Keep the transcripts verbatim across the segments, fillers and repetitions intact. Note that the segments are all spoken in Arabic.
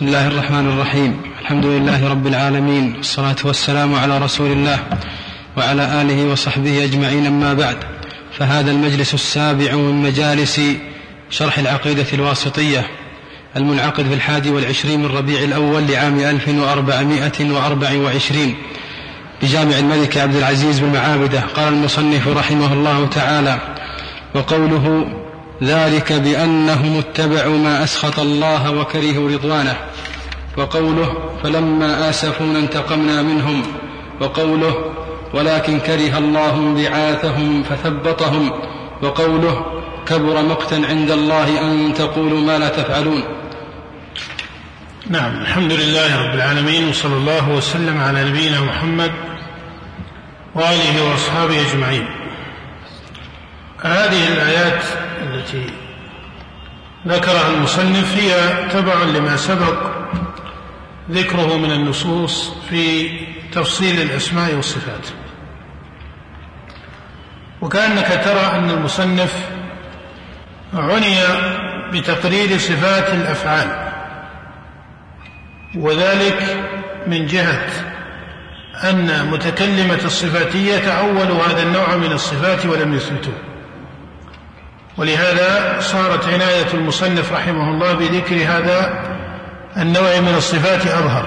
بسم الله الرحمن الرحيم. الحمد لله رب العالمين، والصلاة والسلام على رسول الله وعلى آله وصحبه أجمعين، أما بعد، فهذا المجلس السابع من مجالس شرح العقيدة الواسطية المنعقد في الحادي والعشرين من ربيع الأول لعام ألف وأربعمائة وأربع وعشرين بجامع الملك عبد العزيز بالمعابدة. قال المصنف رحمه الله تعالى: وقوله ذلك بأنهم اتبعوا ما أسخط الله وكرهوا رضوانه. وقوله فلما آسفونا انتقمنا منهم. وقوله ولكن كره الله بعاثهم فثبطهم. وقوله كبر مقتا عند الله أن تقولوا ما لا تفعلون. نعم، الحمد لله رب العالمين، وصلى الله وسلم على نبينا محمد وآله وأصحابه أجمعين. هذه الآيات التي ذكرها المصنف هي تبع لما سبق ذكره من النصوص في تفصيل الأسماء والصفات. وكأنك ترى أن المصنف عني بتقرير صفات الأفعال، وذلك من جهة أن متكلمة الصفاتية تأولوا هذا النوع من الصفات ولم يثبتوه، ولهذا صارت عناية المصنف رحمه الله بذكر هذا النوع من الصفات أظهر،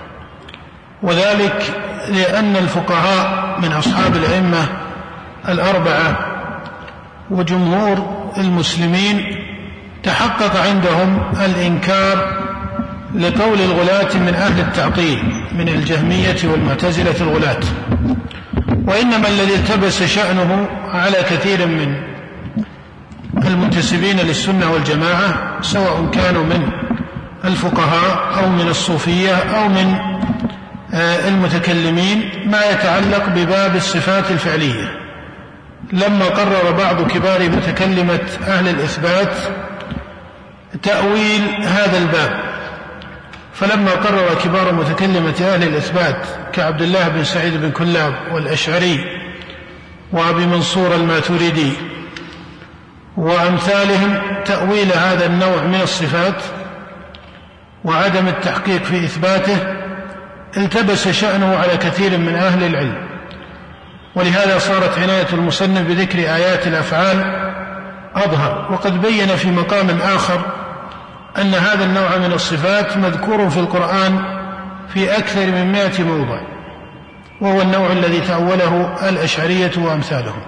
وذلك لأن الفقهاء من أصحاب الأئمة الأربعة وجمهور المسلمين تحقق عندهم الإنكار لقول الغلاة من أهل التعطيل من الجهمية والمعتزلة الغلاة، وإنما الذي التبس شأنه على كثير من المنتسبين للسنة والجماعة، سواء كانوا من الفقهاء أو من الصوفية أو من المتكلمين، ما يتعلق بباب الصفات الفعلية. لما قرر بعض كبار متكلمة أهل الإثبات تأويل هذا الباب، فلما قرر كبار متكلمة أهل الإثبات كعبد الله بن سعيد بن كلاب والأشعري وأبي منصور الماتريدي وأمثالهم تأويل هذا النوع من الصفات وعدم التحقيق في إثباته، التبس شأنه على كثير من أهل العلم، ولهذا صارت عناية المصنف بذكر آيات الأفعال أظهر. وقد بين في مقام آخر أن هذا النوع من الصفات مذكور في القرآن في أكثر من مائة موضع، وهو النوع الذي تأوله الأشعرية وأمثالهم.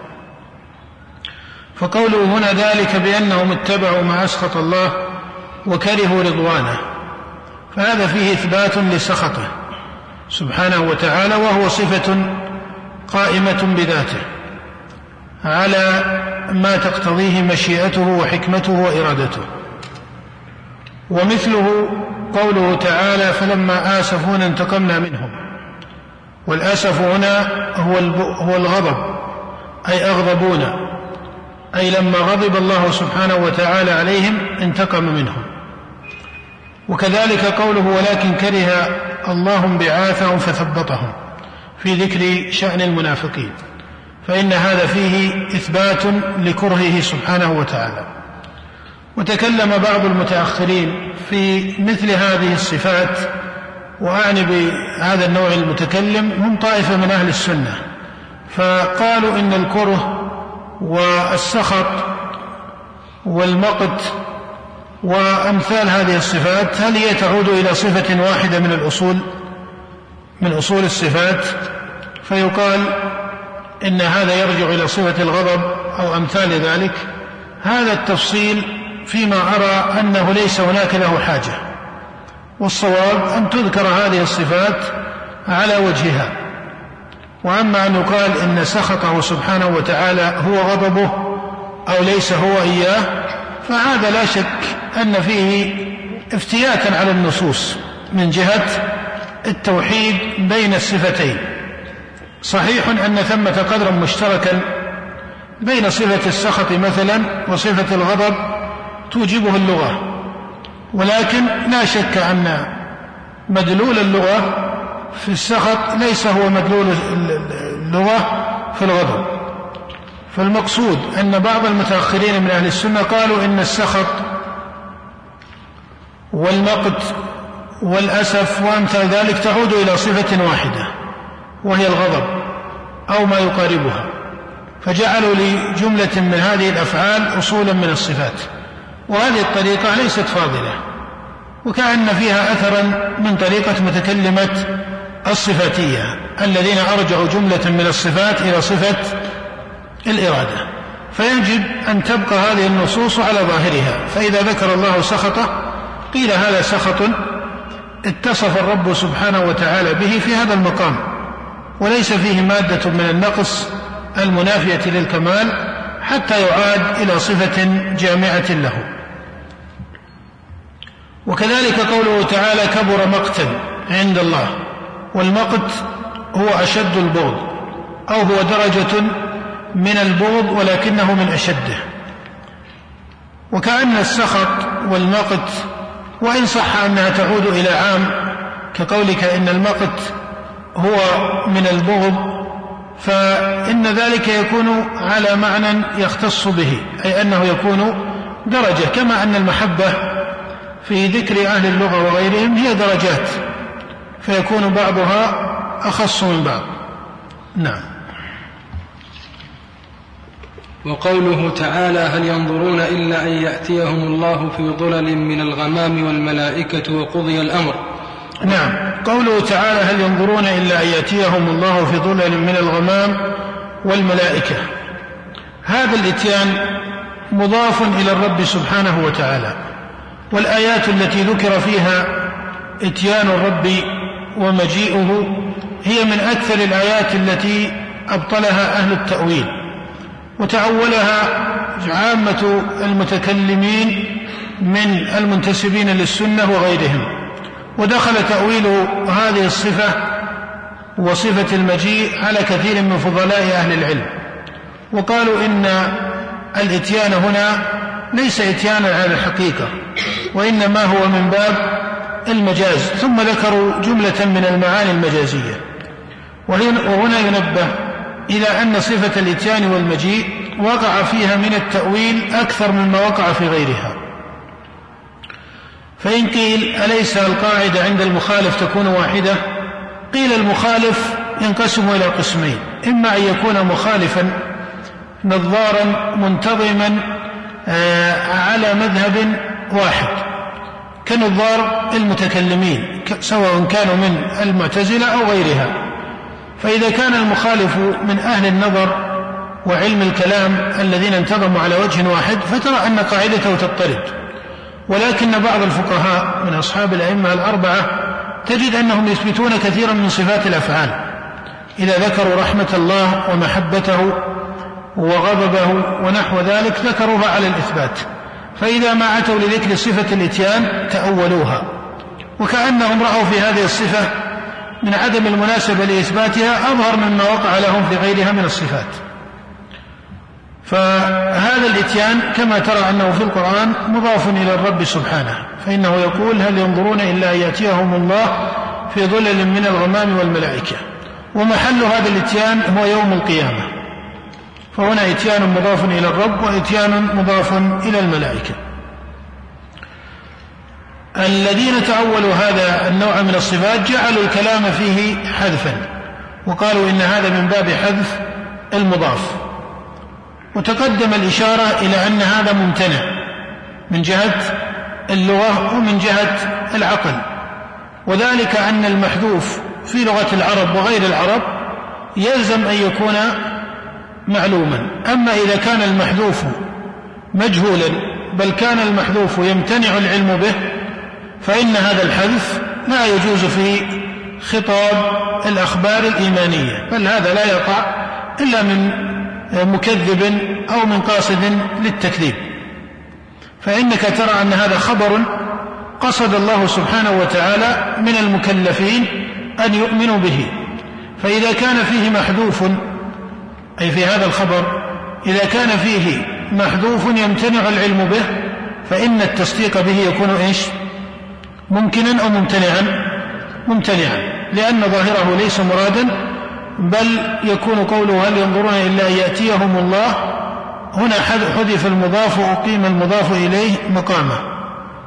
فقوله هنا ذلك بأنهم اتبعوا ما أسخط الله وكرهوا رضوانه، فهذا فيه إثبات لسخطه سبحانه وتعالى، وهو صفة قائمة بذاته على ما تقتضيه مشيئته وحكمته وإرادته. ومثله قوله تعالى فلما آسفونا انتقمنا منهم، والآسف هنا هو الغضب، أي أغضبونا، أي لما غضب الله سبحانه وتعالى عليهم انتقم منهم. وكذلك قوله ولكن كره الله بعاثهم فثبطهم في ذكر شأن المنافقين، فإن هذا فيه إثبات لكرهه سبحانه وتعالى. وتكلم بعض المتأخرين في مثل هذه الصفات، وأعني بهذا النوع المتكلم هم طائفة من أهل السنة، فقالوا إن الكره والسخط والمقت وأمثال هذه الصفات هل هي تعود إلى صفة واحدة من الأصول من أصول الصفات، فيقال إن هذا يرجع إلى صفة الغضب أو أمثال ذلك. هذا التفصيل فيما أرى أنه ليس هناك له حاجة، والصواب أن تذكر هذه الصفات على وجهها. وأما أن يقال إن سخطه سبحانه وتعالى هو غضبه أو ليس هو إياه، فهذا لا شك أن فيه افتياتا على النصوص من جهة التوحيد بين الصفتين. صحيح أن ثمة قدرا مشتركا بين صفة السخط مثلا وصفة الغضب توجبه اللغة، ولكن لا شك أن مدلول اللغة في السخط ليس هو مدلول اللغة في الغضب. فالمقصود أن بعض المتأخرين من أهل السنة قالوا إن السخط والمقت والأسف وأمثال ذلك تعود إلى صفة واحدة وهي الغضب أو ما يقاربها، فجعلوا لجملة من هذه الأفعال أصولا من الصفات، وهذه الطريقة ليست فاضلة، وكأن فيها أثرا من طريقة متكلمة الصفاتية الذين أرجعوا جملة من الصفات إلى صفة الإرادة. فيجب أن تبقى هذه النصوص على ظاهرها، فإذا ذكر الله سخطه قيل هذا سخط اتصف الرب سبحانه وتعالى به في هذا المقام، وليس فيه مادة من النقص المنافية للكمال حتى يعاد إلى صفة جامعة له. وكذلك قوله تعالى كبر مقتا عند الله، والمقت هو أشد البغض أو هو درجة من البغض ولكنه من أشده، وكأن السخط والمقت وإن صح أنها تعود إلى عام كقولك إن المقت هو من البغض، فإن ذلك يكون على معنى يختص به، أي أنه يكون درجة، كما أن المحبة في ذكر أهل اللغة وغيرهم هي درجات، فيكون بعضها أخص من بعض. نعم. وقوله تعالى هل ينظرون إلا أن يأتيهم الله في ظلل من الغمام والملائكة وقضي الأمر. نعم، قوله تعالى هل ينظرون إلا أن يأتيهم الله في ظلل من الغمام والملائكة، هذا الإتيان مضاف إلى الرب سبحانه وتعالى، والآيات التي ذكر فيها إتيان الرب ومجيئه هي من أكثر الآيات التي أبطلها أهل التأويل، وتأولها عامة المتكلمين من المنتسبين للسنة وغيرهم، ودخل تأويل هذه الصفة وصفة المجيء على كثير من فضلاء أهل العلم، وقالوا إن الإتيان هنا ليس إتيانا على الحقيقة، وإنما هو من باب المجاز، ثم ذكروا جملة من المعاني المجازية. وهنا ينبه إلى أن صفة الإتيان والمجيء وقع فيها من التأويل أكثر مما وقع في غيرها. فإن قيل أليس القاعدة عند المخالف تكون واحدة؟ قيل المخالف ينقسم إلى قسمين، إما أن يكون مخالفا نظارا منتظما على مذهب واحد كنظار المتكلمين سواء كانوا من المعتزلة أو غيرها، فإذا كان المخالف من أهل النظر وعلم الكلام الذين انتظموا على وجه واحد فترى أن قاعدته تضطرد. ولكن بعض الفقهاء من أصحاب الأئمة الأربعة تجد أنهم يثبتون كثيرا من صفات الأفعال، إذا ذكروا رحمة الله ومحبته وغضبه ونحو ذلك ذكروها على الإثبات، فإذا ما أتوا لذكر صفة الإتيان تأولوها، وكأنهم رأوا في هذه الصفة من عدم المناسبة لإثباتها أظهر مما وقع لهم في غيرها من الصفات. فهذا الإتيان كما ترى أنه في القرآن مضاف إلى الرب سبحانه، فإنه يقول هل ينظرون إلا أن يأتيهم الله في ظلل من الغمام والملائكة، ومحل هذا الإتيان هو يوم القيامة، فهنا إتيان مضاف إلى الرب وإتيان مضاف إلى الملائكة. الذين تأولوا هذا النوع من الصفات جعلوا الكلام فيه حذفا، وقالوا إن هذا من باب حذف المضاف، وتقدم الإشارة إلى أن هذا ممتنع من جهة اللغة ومن جهة العقل، وذلك أن المحذوف في لغة العرب وغير العرب يلزم أن يكون معلوما، أما إذا كان المحذوف مجهولا بل كان المحذوف يمتنع العلم به فإن هذا الحذف لا يجوز في خطاب الأخبار الإيمانية، بل هذا لا يقع إلا من مكذب أو من قاصد للتكذيب. فإنك ترى أن هذا خبر قصد الله سبحانه وتعالى من المكلفين أن يؤمنوا به، فإذا كان فيه محذوف أي في هذا الخبر إذا كان فيه محذوف يمتنع العلم به فإن التصديق به يكون إيش؟ ممكنا أو ممتنعا؟ ممتنعا، لأن ظاهره ليس مرادا، بل يكون قوله هل ينظرون إلا أن يأتيهم الله هنا حذف المضاف وأقيم المضاف إليه مقامه،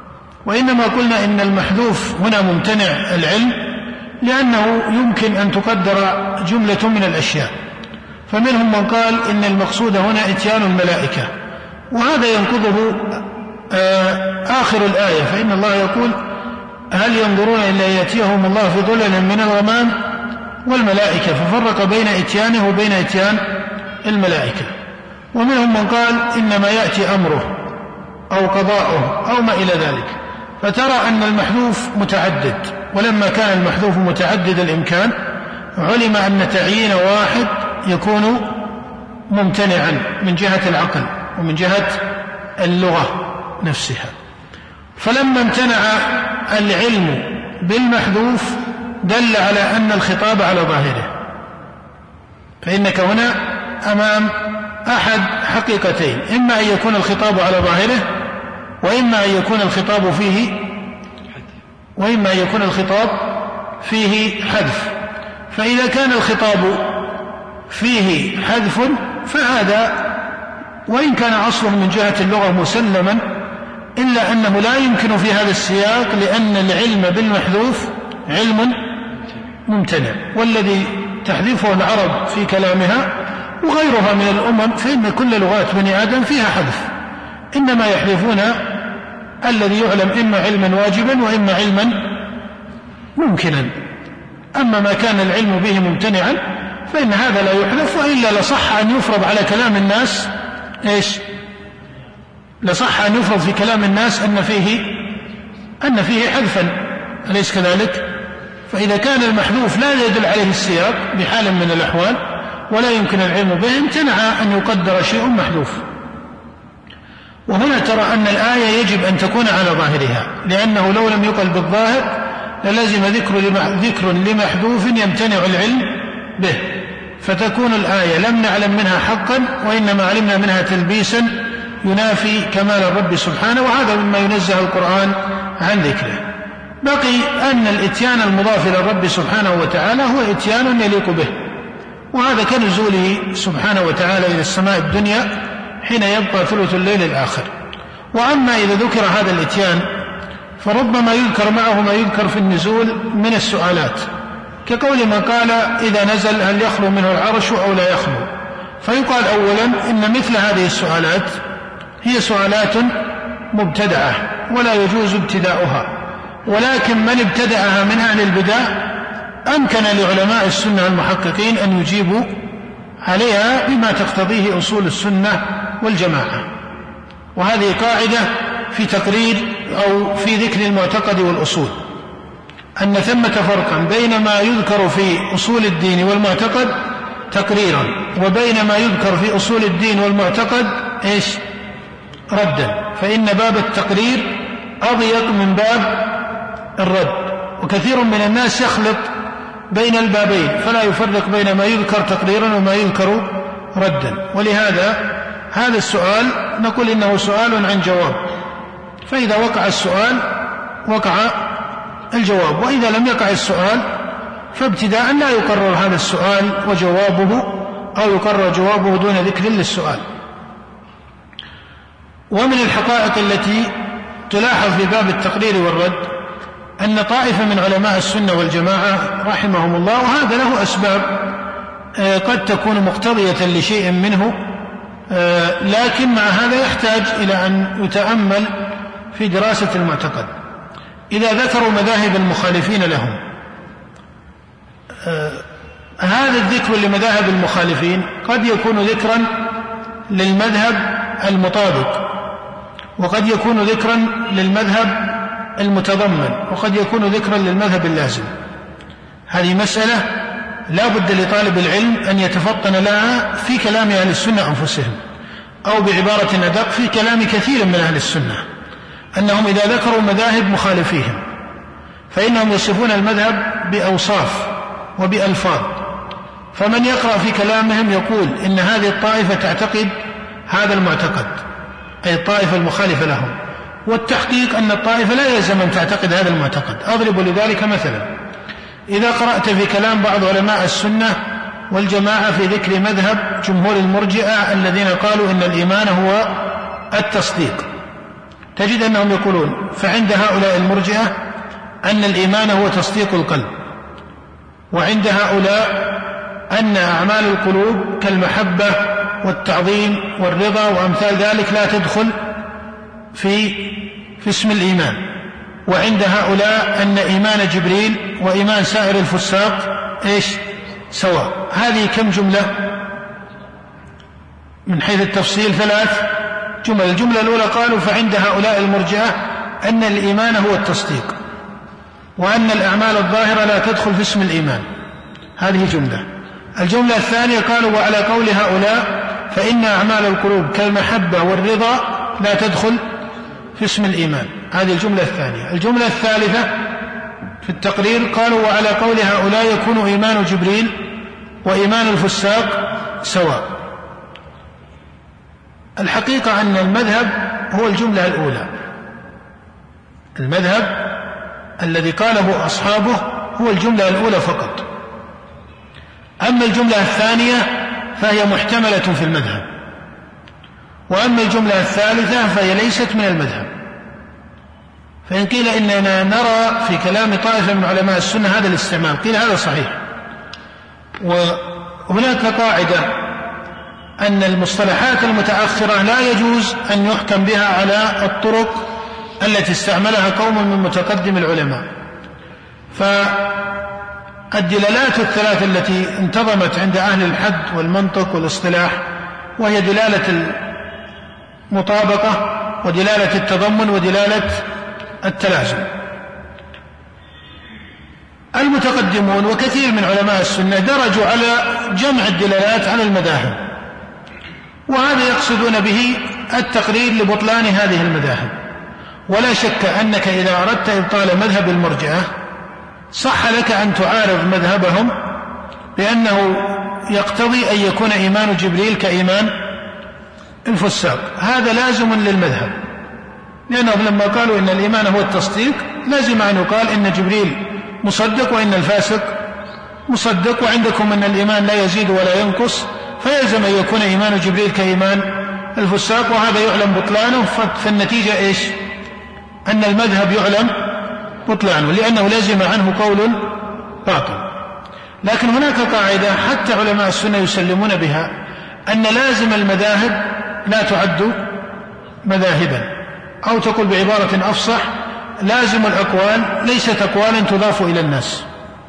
وإنما قلنا إن المحذوف هنا ممتنع العلم لأنه يمكن أن تقدر جملة من الأشياء، فمنهم من قال إن المقصود هنا إتيان الملائكة، وهذا ينقضه آخر الآية، فإن الله يقول هل ينظرون إلا يأتيهم الله في ظلل من الغمام والملائكة، ففرق بين إتيانه وبين إتيان الملائكة. ومنهم من قال إنما يأتي أمره أو قضاؤه أو ما إلى ذلك، فترى أن المحذوف متعدد، ولما كان المحذوف متعدد الإمكان علم أن تعيين واحد يكون ممتنعا من جهة العقل ومن جهة اللغة نفسها. فلما امتنع العلم بالمحذوف دل على أن الخطاب على ظاهره، فإنك هنا أمام أحد حقيقتين، إما أن يكون الخطاب على ظاهره وإما أن يكون الخطاب فيه وإما أن يكون الخطاب فيه حذف. فإذا كان الخطاب فيه حذف فهذا وإن كان أصله من جهة اللغة مسلما إلا أنه لا يمكن في هذا السياق، لأن العلم بالمحذوف علم ممتنع، والذي تحذفه العرب في كلامها وغيرها من الأمم، فإن كل لغات بني آدم فيها حذف، إنما يحذفون الذي يعلم إما علما واجبا وإما علما ممكنا. أما ما كان العلم به ممتنعا فإن هذا لا يحذف، وإلا لصح أن يفرض على كلام الناس إيش؟ لصح أن يفرض في كلام الناس أن فيه أن فيه حذفا، أليس كذلك؟ فإذا كان المحذوف لا يدل عليه السياق بحال من الأحوال ولا يمكن العلم به امتنع أن يقدر شيء محذوف. وهنا ترى أن الآية يجب أن تكون على ظاهرها، لأنه لو لم يقل بالظاهر للزم ذكر لمحذوف يمتنع العلم به، فتكون الآية لم نعلم منها حقا وإنما علمنا منها تلبيسا ينافي كمال الرب سبحانه، وهذا مما ينزه القرآن عن ذكره. بقي أن الإتيان المضاف إلى الرب سبحانه وتعالى هو إتيان يليق به، وهذا كنزوله سبحانه وتعالى إلى السماء الدنيا حين يبقى ثلث الليل الآخر. وأما إذا ذكر هذا الإتيان فربما يذكر معه ما يذكر في النزول من السؤالات، كقول من قال إذا نزل هل يخلو منه العرش أو لا يخلو، فيقال أولا إن مثل هذه السؤالات هي سؤالات مبتدعة ولا يجوز ابتداؤها، ولكن من ابتدعها من أهل البدع أمكن لعلماء السنة المحققين أن يجيبوا عليها بما تقتضيه أصول السنة والجماعة. وهذه قاعدة في تقرير أو في ذكر المعتقد والأصول، أن ثمة فرقا بين ما يذكر في أصول الدين والمعتقد تقريرا، وبين ما يذكر في أصول الدين والمعتقد إيش؟ ردا، فإن باب التقرير أضيق من باب الرد، وكثير من الناس يخلط بين البابين فلا يفرق بين ما يذكر تقريرا وما يذكر ردا. ولهذا هذا السؤال نقول إنه سؤال عن جواب، فإذا وقع السؤال وقع الجواب، وإذا لم يقع السؤال فابتداء لا يقرر هذا السؤال وجوابه أو يقرر جوابه دون ذكر للسؤال. ومن الحقائق التي تلاحظ في باب التقرير والرد أن طائفة من علماء السنة والجماعة رحمهم الله، وهذا له أسباب قد تكون مقتضية لشيء منه، لكن مع هذا يحتاج إلى أن يتأمل في دراسة المعتقد. إذا ذكروا مذاهب المخالفين لهم، هذا الذكر لمذاهب المخالفين قد يكون ذكرا للمذهب المطابق، وقد يكون ذكرا للمذهب المتضمن، وقد يكون ذكرا للمذهب اللازم. هذه مسألة لا بد لطالب العلم أن يتفطن لها في كلام أهل السنة أنفسهم، أو بعبارة أدق في كلام كثير من أهل السنة، أنهم إذا ذكروا مذاهب مخالفيهم فإنهم يصفون المذهب بأوصاف وبألفاظ، فمن يقرأ في كلامهم يقول إن هذه الطائفة تعتقد هذا المعتقد، أي الطائفة المخالفة لهم، والتحقيق أن الطائفة لا يلزم أن تعتقد هذا المعتقد. أضرب لذلك مثلا، إذا قرأت في كلام بعض علماء السنة والجماعة في ذكر مذهب جمهور المرجئة الذين قالوا إن الإيمان هو التصديق، تجد أنهم يقولون فعند هؤلاء المرجئة أن الإيمان هو تصديق القلب، وعند هؤلاء أن أعمال القلوب كالمحبة والتعظيم والرضا وأمثال ذلك لا تدخل في, في اسم الإيمان، وعند هؤلاء أن إيمان جبريل وإيمان سائر الفساق إيش سواء. هذه كم جملة من حيث التفصيل؟ ثلاث جمل. الجملة الأولى قالوا فعند هؤلاء المرجئة أن الإيمان هو التصديق، وأن الأعمال الظاهرة لا تدخل في اسم الإيمان، هذه جملة. الجملة الثانية قالوا وعلى قول هؤلاء فإن أعمال القلوب كالمحبة والرضا لا تدخل في اسم الإيمان، هذه الجملة الثانية. الجملة الثالثة في التقرير قالوا وعلى قول هؤلاء يكون إيمان جبريل وإيمان الفساق سواء. الحقيقة أن المذهب هو الجملة الأولى، المذهب الذي قاله أصحابه هو الجملة الأولى فقط. أما الجملة الثانية فهي محتملة في المذهب، وأما الجملة الثالثة فهي ليست من المذهب. فإن قيل إننا نرى في كلام طائفة من علماء السنة هذا الاستعمال، قيل هذا صحيح. وهناك قاعدة أن المصطلحات المتأخرة لا يجوز أن يحكم بها على الطرق التي استعملها قوم من متقدم العلماء. فالدلالات الثلاث التي انتظمت عند أهل الحد والمنطق والاصطلاح، وهي دلالة المطابقة ودلالة التضمن ودلالة التلازم. المتقدمون وكثير من علماء السنة درجوا على جمع الدلالات على المذاهب، وهذا يقصدون به التقرير لبطلان هذه المذاهب. ولا شك أنك إذا أردت إبطال مذهب المرجئة صح لك أن تعارض مذهبهم بأنه يقتضي أن يكون إيمان جبريل كإيمان الفساق، هذا لازم للمذهب، لأنهم لما قالوا إن الإيمان هو التصديق لازم أن يقال إن جبريل مصدق وإن الفاسق مصدق، وعندكم أن الإيمان لا يزيد ولا ينقص، فيلزم أن يكون إيمان جبريل كإيمان الفساق، وهذا يعلم بطلانه. فالنتيجة إيش؟ أن المذهب يعلم بطلانه لأنه لازم عنه قول باطل. لكن هناك قاعدة حتى علماء السنة يسلمون بها، أن لازم المذاهب لا تعد مذاهبا، أو تقول بعبارة أفصح لازم الأقوال ليست أقوالا تضاف إلى الناس.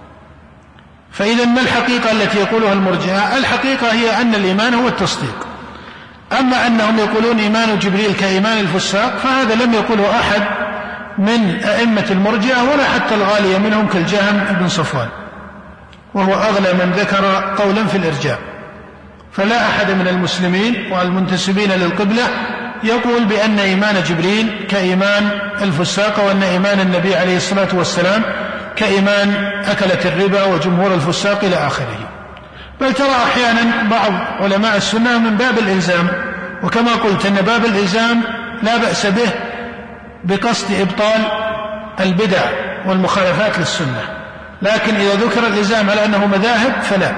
فإذا ما الحقيقة التي يقولها المرجئة؟ الحقيقة هي أن الإيمان هو التصديق. أما أنهم يقولون إيمان جبريل كإيمان الفساق فهذا لم يقوله أحد من أئمة المرجئة ولا حتى الغالية منهم كالجهم بن صفوان، وهو أغلى من ذكر قولا في الإرجاء. فلا أحد من المسلمين والمنتسبين للقبلة يقول بأن إيمان جبريل كإيمان الفساق، وأن إيمان النبي عليه الصلاة والسلام كإيمان أكلة الربا وجمهور الفساق إلى آخره. بل ترى أحيانا بعض علماء السنة من باب الإلزام، وكما قلت أن باب الإلزام لا بأس به بقصد إبطال البدع والمخالفات للسنة، لكن إذا ذكر الإلزام على أنه مذاهب فلا.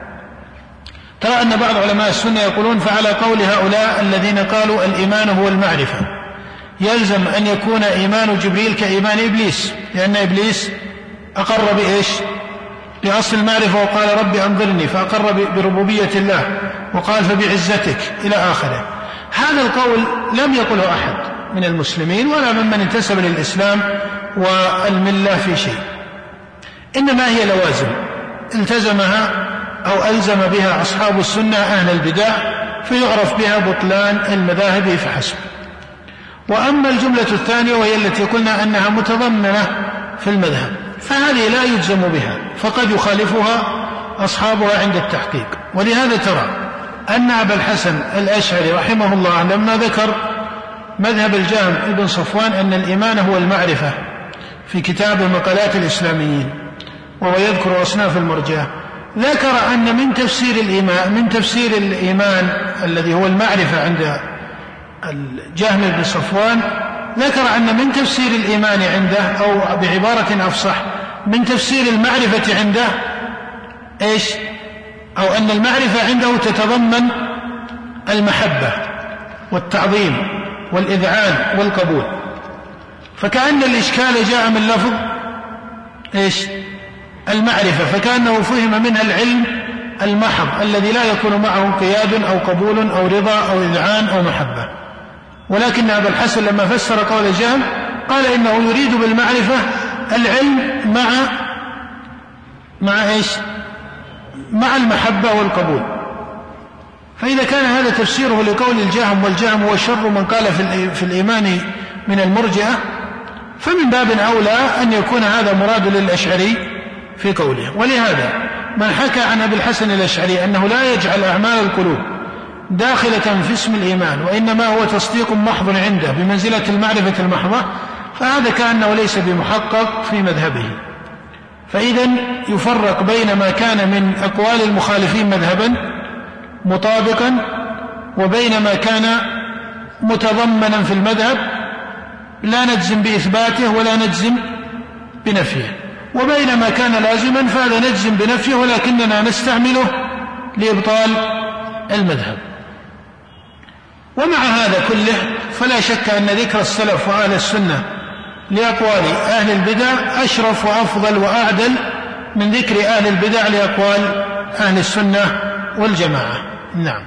ترى أن بعض علماء السنة يقولون فعلى قول هؤلاء الذين قالوا الإيمان هو المعرفة يلزم أن يكون إيمان جبريل كإيمان إبليس، لأن إبليس أقر بإيش؟ بأصل المعرفة وقال رب أنظرني، فأقر بربوبية الله وقال فبعزتك إلى آخره. هذا القول لم يقله أحد من المسلمين ولا ممن انتسب للإسلام والملة في شيء، إنما هي لوازم التزمها أو ألزم بها أصحاب السنة أهل البدع، فيعرف بها بطلان المذاهب فحسب. وأما الجملة الثانية وهي التي قلنا أنها متضمنة في المذهب فهذه لا يجزم بها، فقد يخالفها أصحابها عند التحقيق. ولهذا ترى أن أبا الحسن الأشعري رحمه الله لما ذكر مذهب الجهم ابن صفوان أن الإيمان هو المعرفة في كتاب مقالات الإسلاميين وهو يذكر أصناف المرجئة، ذكر أن من تفسير الإيمان من تفسير الإيمان الذي هو المعرفة عند الجهم بن صفوان، ذكر أن من تفسير الإيمان عنده أو بعبارة أفصح من تفسير المعرفة عنده إيش؟ أو أن المعرفة عنده تتضمن المحبة والتعظيم والإذعان والقبول. فكأن الإشكال جاء من لفظ إيش؟ المعرفة، فكأنه فهم منها العلم المحض الذي لا يكون معه انقياد أو قبول أو رضا أو إذعان أو محبة. ولكن أبا الحسن لما فسر قول جهم قال إنه يريد بالمعرفة العلم مع مع إيش؟ مع المحبة والقبول. فإذا كان هذا تفسيره لقول الجهم، والجهم هو شر من قال في الإيمان من المرجئة، فمن باب أولى أن يكون هذا مراد للأشعري في قوله. ولهذا من حكى عن أبي الحسن الأشعري أنه لا يجعل أعمال القلوب داخلة في اسم الإيمان وإنما هو تصديق محض عنده بمنزلة المعرفة المحضة، فهذا كأنه ليس بمحقق في مذهبه. فإذن يفرق بين ما كان من أقوال المخالفين مذهبا مطابقا وبين ما كان متضمنا في المذهب لا نجزم بإثباته ولا نجزم بنفيه، وبين ما كان لازما فهذا نجزم بنفيه ولكننا نستعمله لإبطال المذهب. ومع هذا كله فلا شك أن ذكر السلف وأهل السنة لأقوال أهل البدع أشرف وأفضل وأعدل من ذكر أهل البدع لأقوال أهل السنة والجماعة. نعم.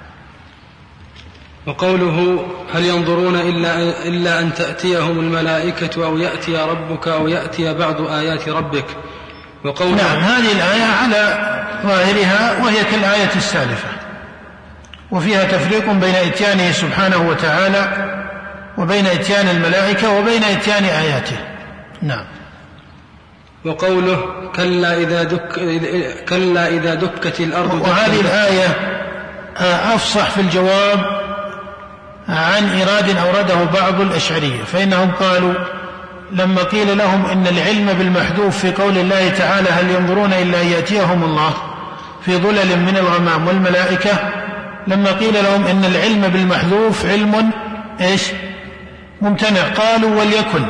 وقوله هل ينظرون إلا, إلا أن تأتيهم الملائكة أو يأتي ربك أو يأتي بعض آيات ربك. وقوله نعم، هذه الآية على ظاهرها وهي كالآية السالفة، وفيها تفريق بين إتيانه سبحانه وتعالى وبين إتيان الملائكة وبين إتيان آياته. نعم. وقوله كلا إذا, دك كلا إذا دكت الأرض. وهذه الآية أفصح في الجواب عن إيراد أورده بعض الأشعرية، فإنهم قالوا لما قيل لهم إن العلم بالمحذوف في قول الله تعالى هل ينظرون إلا أن يأتيهم الله في ظلل من الغمام والملائكة، لما قيل لهم إن العلم بالمحذوف علم إيش؟ ممتنع، قالوا وليكن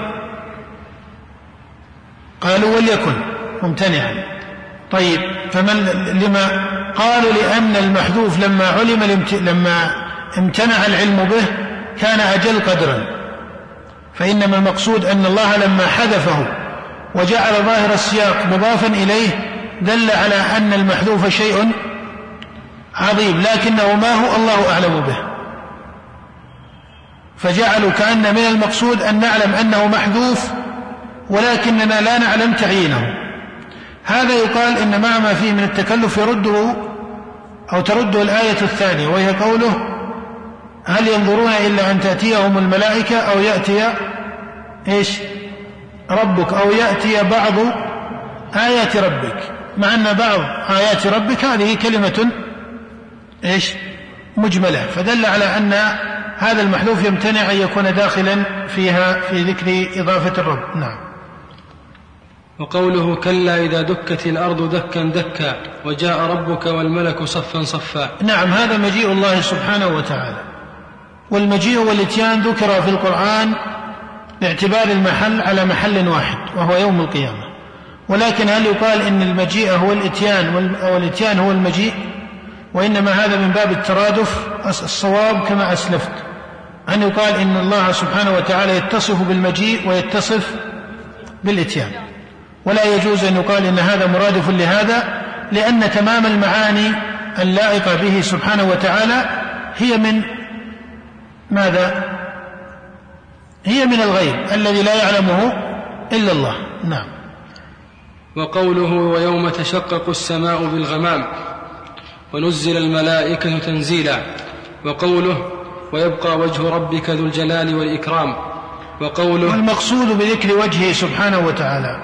قالوا وليكن ممتنعا. طيب فمن لما قالوا لأن المحذوف لما علم لما امتنع العلم به كان أجل قدرا، فإنما المقصود أن الله لما حذفه وجعل ظاهر السياق مضافا إليه دل على أن المحذوف شيء عظيم لكنه ما هو الله أعلم به، فجعلوا كأن من المقصود أن نعلم أنه محذوف ولكننا لا نعلم تعيينه. هذا يقال إن مع ما فيه من التكلف يرده أو ترده الآية الثانية وهي قوله هل ينظرون إلا أن تأتيهم الملائكة أو يأتي إيش ربك أو يأتي بعض آيات ربك، مع أن بعض آيات ربك هذه كلمة إيش مجملة، فدل على أن هذا المحذوف يمتنع أن يكون داخلا فيها في ذكر إضافة الرب. نعم. وقوله كلا إذا دكت الأرض دكا دكا وجاء ربك والملك صفا صفا. نعم، هذا مجيء الله سبحانه وتعالى، والمجيء والاتيان ذكر في القرآن باعتبار المحل على محل واحد وهو يوم القيامة، ولكن هل يقال إن المجيء هو الاتيان والاتيان هو المجيء؟ وإنما هذا من باب الترادف. الصواب كما أسلفت أن يقال إن الله سبحانه وتعالى يتصف بالمجيء ويتصف بالاتيان، ولا يجوز أن يقال إن هذا مرادف لهذا، لأن تمام المعاني اللائقة به سبحانه وتعالى هي من ماذا؟ هي من الغيب الذي لا يعلمه إلا الله. نعم. وقوله ويوم تشقق السماء بالغمام ونزل الملائكة تنزيلا. وقوله ويبقى وجه ربك ذو الجلال والإكرام. وقوله والمقصود بذكر وجهه سبحانه وتعالى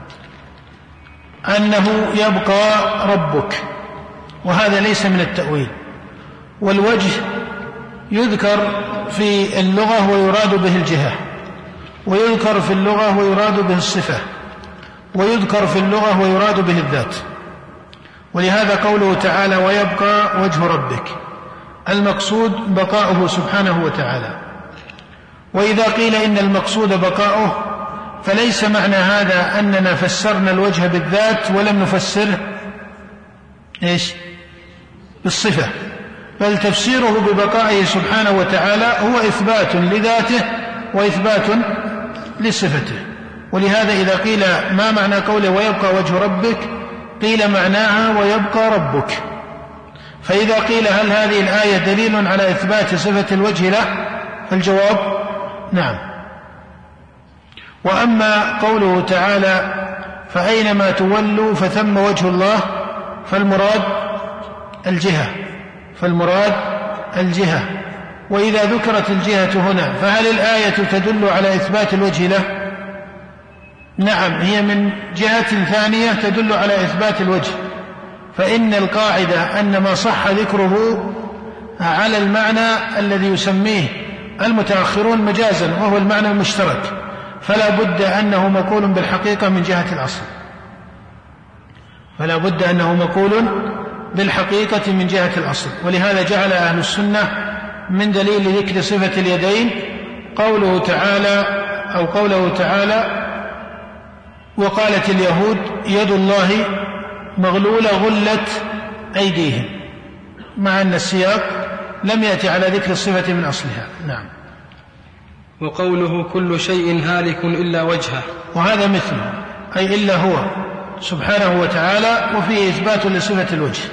أنه يبقى ربك، وهذا ليس من التأويل. والوجه يذكر في اللغة ويراد به الجهة، ويذكر في اللغة ويراد به الصفة، ويذكر في اللغة ويراد به الذات. ولهذا قوله تعالى ويبقى وجه ربك، المقصود بقاؤه سبحانه وتعالى. وإذا قيل إن المقصود بقاؤه فليس معنى هذا أننا فسرنا الوجه بالذات ولم نفسره إيش بالصفة، بل تفسيره ببقائه سبحانه وتعالى هو إثبات لذاته وإثبات لصفته. ولهذا إذا قيل ما معنى قوله ويبقى وجه ربك قيل معناها ويبقى ربك. فإذا قيل هل هذه الآية دليل على إثبات صفة الوجه له فالجواب نعم. وأما قوله تعالى فأينما تولوا فثم وجه الله فالمراد الجهة فالمراد الجهة وإذا ذكرت الجهة هنا فهل الآية تدل على إثبات الوجه له؟ نعم، هي من جهة ثانية تدل على إثبات الوجه، فإن القاعدة أن ما صح ذكره على المعنى الذي يسميه المتأخرون مجازا وهو المعنى المشترك، فلا بد أنه مقول بالحقيقة من جهة الأصل فلا بد أنه مقول بالحقيقة من جهة الأصل. ولهذا جعل أهل السنة من دليل ذكر صفة اليدين قوله تعالى أو قوله تعالى وقالت اليهود يد الله مغلولة غلت أيديهم، مع أن السياق لم يأتي على ذكر الصفة من أصلها. نعم. وقوله كل شيء هالك إلا وجهه، وهذا مثله أي إلا هو سبحانه وتعالى، وفيه إثبات لصفة الوجه.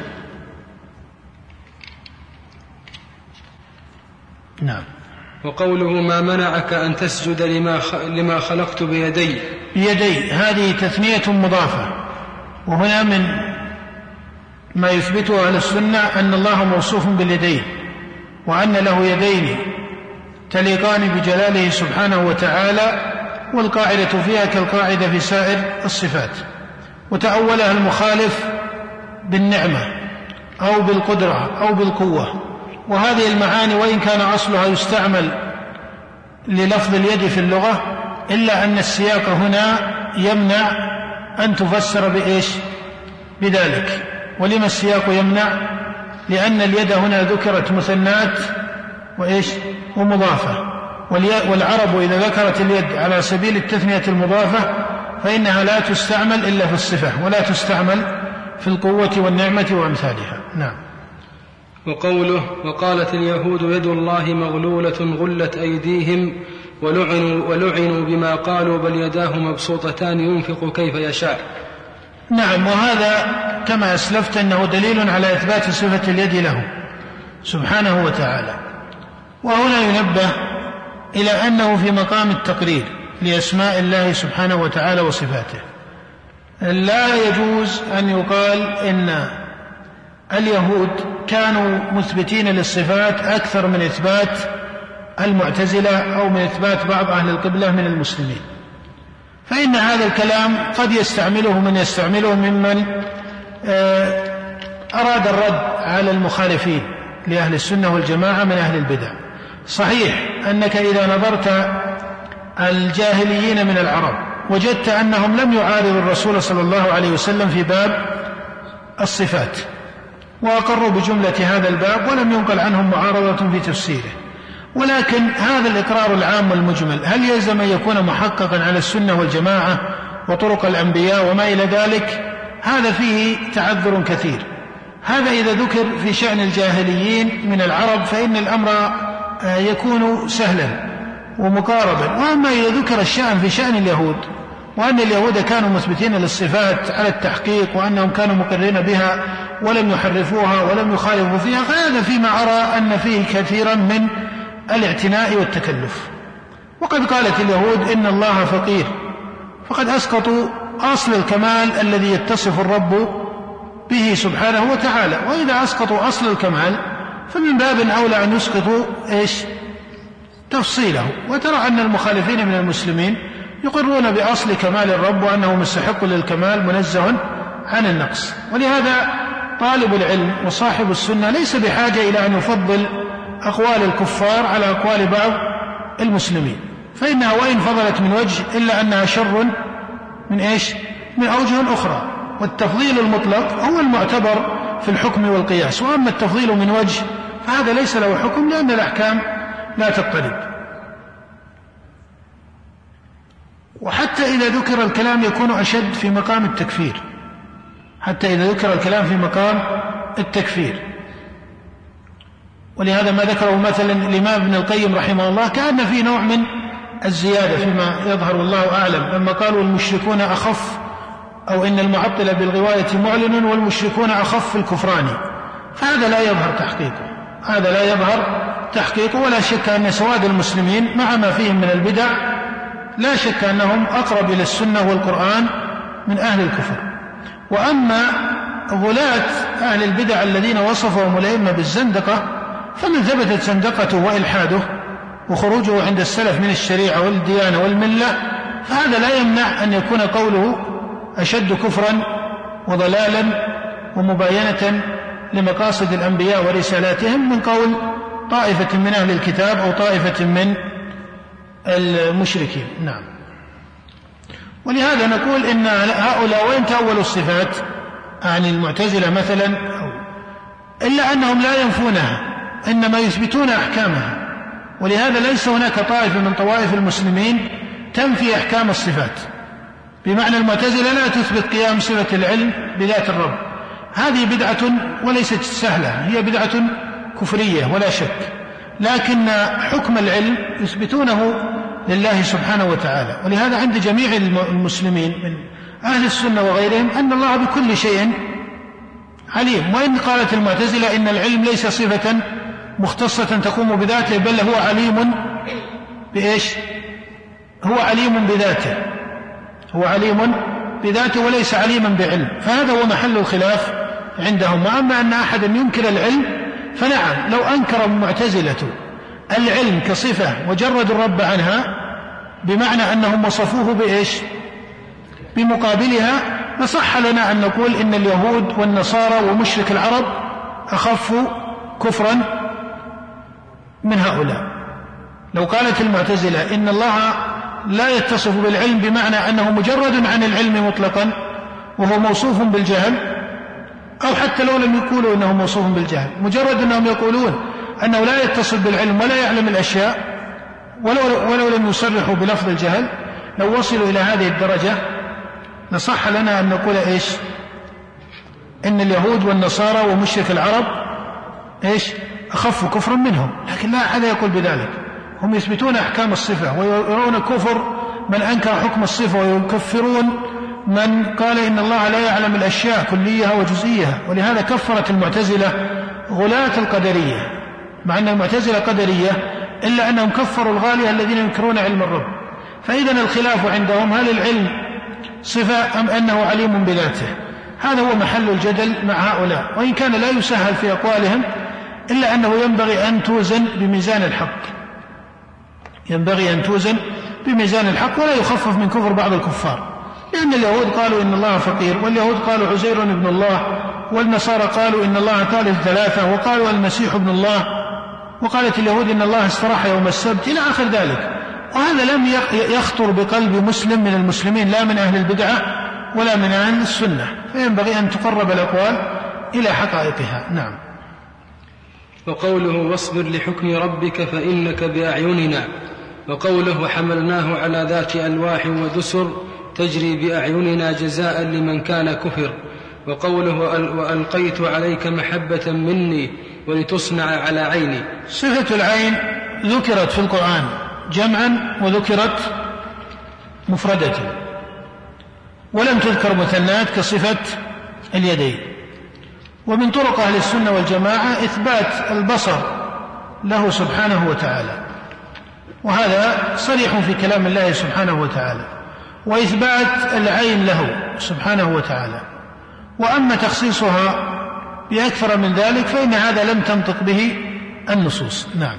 نعم. وقوله ما منعك أن تسجد لما, لما خلقت بيدي بيدي هذه تثنية مضافة، وهنا من ما يثبته أهل السنة أن الله موصوف باليدين وأن له يدين تليقان بجلاله سبحانه وتعالى، والقاعدة فيها كالقاعدة في سائر الصفات. وتأولها المخالف بالنعمة أو بالقدرة أو بالقوة، وهذه المعاني وإن كان أصلها يستعمل للفظ اليد في اللغة إلا أن السياق هنا يمنع أن تفسر بإيش بذلك. ولما السياق يمنع؟ لأن اليد هنا ذكرت مثنات وإيش ومضافة، والعرب إذا ذكرت اليد على سبيل التثنية المضافة فإنها لا تستعمل إلا في الصفة ولا تستعمل في القوة والنعمة وأمثالها. نعم. وقوله وقالت اليهود يد الله مغلولة غلت أيديهم ولعنوا, ولعنوا بما قالوا بل يداه مبسوطتان ينفق كيف يشاء. نعم. وهذا كما أسلفت أنه دليل على إثبات صفة اليد له سبحانه وتعالى. وهنا ينبه إلى أنه في مقام التقرير لأسماء الله سبحانه وتعالى وصفاته. لا يجوز أن يقال إن اليهود كانوا مثبتين للصفات أكثر من إثبات المعتزلة أو من إثبات بعض أهل القبلة من المسلمين، فإن هذا الكلام قد يستعمله من يستعمله ممن أراد الرد على المخالفين لأهل السنة والجماعة من أهل البدع. صحيح أنك إذا نظرت الجاهليين من العرب وجدت أنهم لم يعارضوا الرسول صلى الله عليه وسلم في باب الصفات، وأقروا بجملة هذا الباب ولم ينقل عنهم معارضة في تفسيره. ولكن هذا الإقرار العام والمجمل هل يلزم أن يكون محققا على السنة والجماعة وطرق الأنبياء وما إلى ذلك؟ هذا فيه تعذر كثير. هذا إذا ذكر في شأن الجاهليين من العرب فإن الأمر يكون سهلا ومقاربا. وأما إذا ذكر الشأن في شأن اليهود وأن اليهود كانوا مثبتين للصفات على التحقيق وأنهم كانوا مقرين بها ولم يحرفوها ولم يخالفوا فيها، فهذا فيما أرى أن فيه كثيرا من الاعتناء والتكلف. وقد قالت اليهود إن الله فقير، فقد أسقطوا أصل الكمال الذي يتصف الرب به سبحانه وتعالى. وإذا أسقطوا أصل الكمال فمن باب أولى أن يسقطوا إيش تفصيله. وترى أن المخالفين من المسلمين يقرون بأصل كمال الرب وأنه مستحق للكمال منزه عن النقص. ولهذا طالب العلم وصاحب السنة ليس بحاجة إلى أن يفضل أقوال الكفار على أقوال بعض المسلمين، فإنها وإن فضلت من وجه إلا أنها شر من إيش من أوجه أخرى. والتفضيل المطلق هو المعتبر في الحكم والقياس، وأما التفضيل من وجه فهذا ليس له حكم لأن الأحكام لا تضطرب. وحتى إذا ذكر الكلام يكون أشد في مقام التكفير، حتى إذا ذكر الكلام في مقام التكفير. ولهذا ما ذكره مثلا الإمام ابن القيم رحمه الله كأن في نوع من الزيادة فيما يظهر والله أعلم، لما قالوا المشركون أخف، أو إن المعطل بالغواية معلن والمشركون أخف الكفران، فهذا لا يظهر تحقيقه، هذا لا يظهر تحقيقه. ولا شك أن سواد المسلمين مع ما فيهم من البدع لا شك أنهم أقرب إلى السنة والقرآن من أهل الكفر. وأما غلاة أهل البدع الذين وصفهم الأئمة بالزندقة، فمن ثبتت زندقته وإلحاده وخروجه عند السلف من الشريعة والديانة والملة، فهذا لا يمنع أن يكون قوله أشد كفرا وضلالا ومباينة لمقاصد الأنبياء ورسالاتهم من قول طائفة من أهل الكتاب أو طائفة من المشركين. نعم. ولهذا نقول إن هؤلاء وإن تأولوا الصفات عن المعتزلة مثلا، إلا أنهم لا ينفونها، إنما يثبتون أحكامها. ولهذا ليس هناك طائفة من طوائف المسلمين تنفي أحكام الصفات، بمعنى المعتزلة لا تثبت قيام صفة العلم بذات الرب، هذه بدعة وليست سهلة، هي بدعة كفرية ولا شك، لكن حكم العلم يثبتونه لله سبحانه وتعالى. ولهذا عند جميع المسلمين من أهل السنة وغيرهم أن الله بكل شيء عليم. وإن قالت المعتزلة إن العلم ليس صفة مختصة تقوم بذاته، بل هو عليم بإيش؟ هو عليم بذاته، هو عليم بذاته وليس عليما بعلم، فهذا هو محل الخلاف عندهم. وأما أن أحد ينكر العلم فنعم، لو أنكر المعتزلة العلم كصفة وجردوا الرب عنها، بمعنى أنهم وصفوه بإيش؟ بمقابلها، فصح لنا أن نقول إن اليهود والنصارى ومشرك العرب أخف كفرا من هؤلاء. لو قالت المعتزلة إن الله لا يتصف بالعلم بمعنى أنه مجرد عن العلم مطلقا وهو موصوف بالجهل، أو حتى لو لم يقولوا أنه موصوف بالجهل، مجرد أنهم يقولون أنه لا يتصف بالعلم ولا يعلم الأشياء ولو, ولو لم يصرحوا بلفظ الجهل، لو وصلوا إلى هذه الدرجة نصح لنا أن نقول إيش؟ إن اليهود والنصارى ومشرك العرب إيش؟ أخف كفرا منهم. لكن لا أحد يقول بذلك، هم يثبتون أحكام الصفة ويرون كفر من أنكر حكم الصفة، ويكفرون من قال إن الله لا يعلم الأشياء كليها وجزئيها. ولهذا كفرت المعتزلة غلاة القدرية، مع أن المعتزلة قدرية إلا أنهم كفروا الغالية الذين ينكرون علم الرب. فإذن الخلاف عندهم هل العلم صفة أم أنه عليم بذاته، هذا هو محل الجدل مع هؤلاء. وإن كان لا يسهل في أقوالهم، إلا أنه ينبغي أن توزن بميزان الحق، ينبغي أن توزن بميزان الحق ولا يخفف من كفر بعض الكفار، لأن اليهود قالوا إن الله فقير، واليهود قالوا عزير ابن الله، والنصارى قالوا إن الله ثالث ثلاثة، وقالوا المسيح ابن الله، وقالت اليهود إن الله استراح يوم السبت إلى آخر ذلك. وهذا لم يخطر بقلب مسلم من المسلمين، لا من أهل البدعة ولا من أهل السنة، فينبغي أن تقرب الأقوال إلى حقائقها. نعم. وقوله واصبر لحكم ربك فإنك بأعيننا، وقوله وحملناه على ذات ألواح ودسر تجري بأعيننا جزاء لمن كان كفر، وقوله وألقيت عليك محبة مني ولتصنع على عيني. صفة العين ذكرت في القرآن جمعا وذكرت مفردة، ولم تذكر مثنات كصفة اليدين. ومن طرق أهل السنة والجماعة إثبات البصر له سبحانه وتعالى، وهذا صريح في كلام الله سبحانه وتعالى، وإثبات العين له سبحانه وتعالى. وأما تخصيصها بأكثر من ذلك فإن هذا لم تنطق به النصوص. نعم.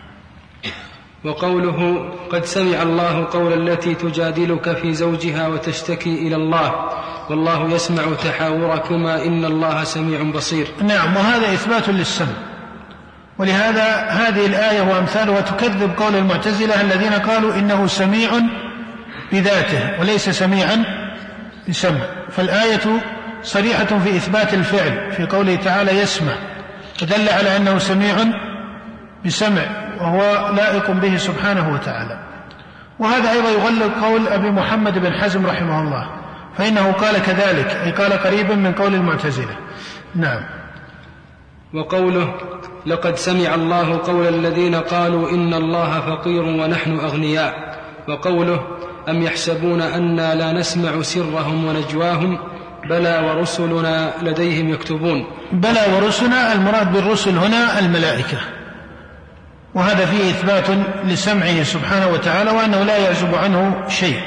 وقوله قد سمع الله قول التي تجادلك في زوجها وتشتكي إلى الله والله يسمع تحاوركما إن الله سميع بصير. نعم. وهذا إثبات للسمع، ولهذا هذه الآية وأمثالها تكذب قول المعتزلة الذين قالوا إنه سميع بذاته وليس سميعا بسمع. فالآية صريحة في إثبات الفعل في قوله تعالى يسمع، فدل على أنه سميع بسمع وهو لائق به سبحانه وتعالى. وهذا أيضا يغلق قول أبي محمد بن حزم رحمه الله، فإنه قال كذلك، أي قال قريبا من قول المعتزلة. نعم. وقوله لقد سمع الله قول الذين قالوا إن الله فقير ونحن أغنياء، وقوله أم يحسبون أنا لا نسمع سرهم ونجواهم بلى ورسلنا لديهم يكتبون. بلى ورسلنا المراد بالرسل هنا الملائكة، وهذا فيه إثبات لسمعه سبحانه وتعالى وأنه لا يعزب عنه شيء.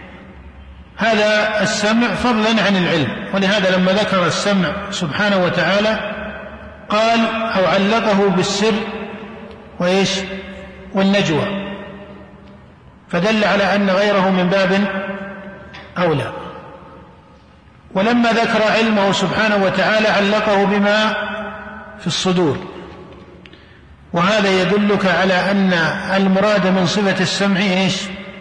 هذا السمع فضلا عن العلم، ولهذا لما ذكر السمع سبحانه وتعالى قال أو علقه بالسر وإيش والنجوى، فدل على أن غيره من باب أولى. ولما ذكر علمه سبحانه وتعالى علقه بما في الصدور، وهذا يدلك على أن المراد من صفة السمع إيش؟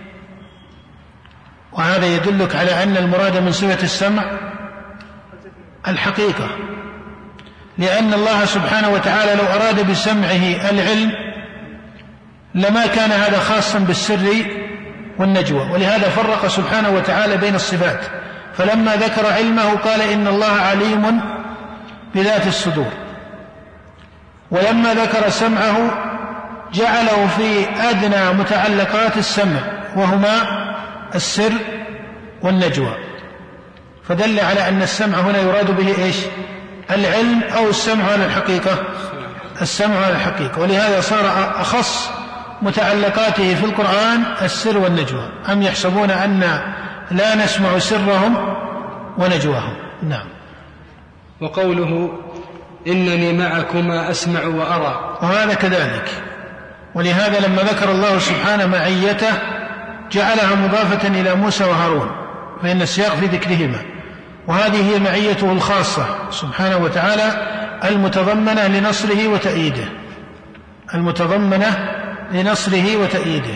وهذا يدلك على أن المراد من صفة السمع الحقيقة، لأن الله سبحانه وتعالى لو أراد بسمعه العلم لما كان هذا خاصا بالسر والنجوى، ولهذا فرق سبحانه وتعالى بين الصفات، فلما ذكر علمه قال إن الله عليم بذات الصدور، ولما ذكر سمعه جعله في أدنى متعلقات السمع وهما السر والنجوى، فدل على أن السمع هنا يراد به إيش؟ العلم أو السمع على الحقيقة؟ السمع على الحقيقة، ولهذا صار أخص متعلقاته في القرآن السر والنجوى. أم يحسبون أن لا نسمع سرهم ونجواهم. نعم. وقوله إنني معكما أسمع وأرى، وهذا كذلك، ولهذا لما ذكر الله سبحانه معيته جعلها مضافة إلى موسى وهارون، فإن السياق في ذكرهما، وهذه هي معيته الخاصة سبحانه وتعالى المتضمنة لنصره وتأييده، المتضمنة لنصره وتأييده.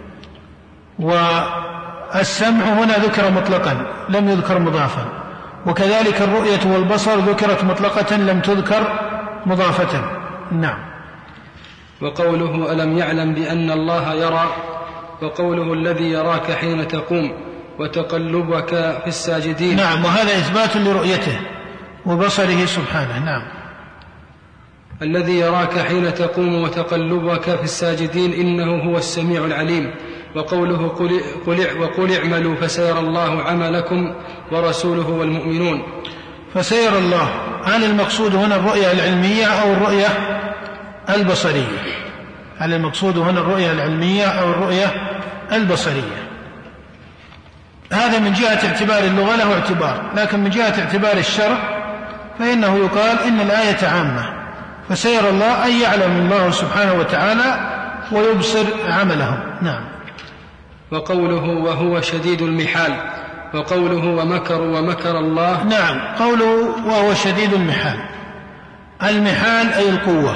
والسمع هنا ذكر مطلقا لم يذكر مضافا، وكذلك الرؤية والبصر ذكرت مطلقة لم تذكر مضافة. نعم. وقوله ألم يعلم بأن الله يرى، وقوله الذي يراك حين تقوم وتقلبك في الساجدين. نعم، وهذا إثبات لرؤيته وبصره سبحانه. نعم. الذي يراك حين تقوم وتقلبك في الساجدين إنه هو السميع العليم. وقوله قل, قل وقل اعملوا فسيرى الله عملكم ورسوله والمؤمنون. فسيرى الله، هل المقصود هنا الرؤية العلمية أو الرؤية البصرية؟ هل المقصود هنا الرؤية العلمية أو الرؤية البصرية؟ هذا من جهة اعتبار اللغة له اعتبار، لكن من جهة اعتبار الشرع فإنه يقال إن الآية عامة، فسيرى الله أن يعلم الله سبحانه وتعالى ويبصر عملهم. نعم. وقوله وهو شديد المحال، وقوله ومكروا ومكر الله. نعم، قوله وهو شديد المحال، المحال أي القوة،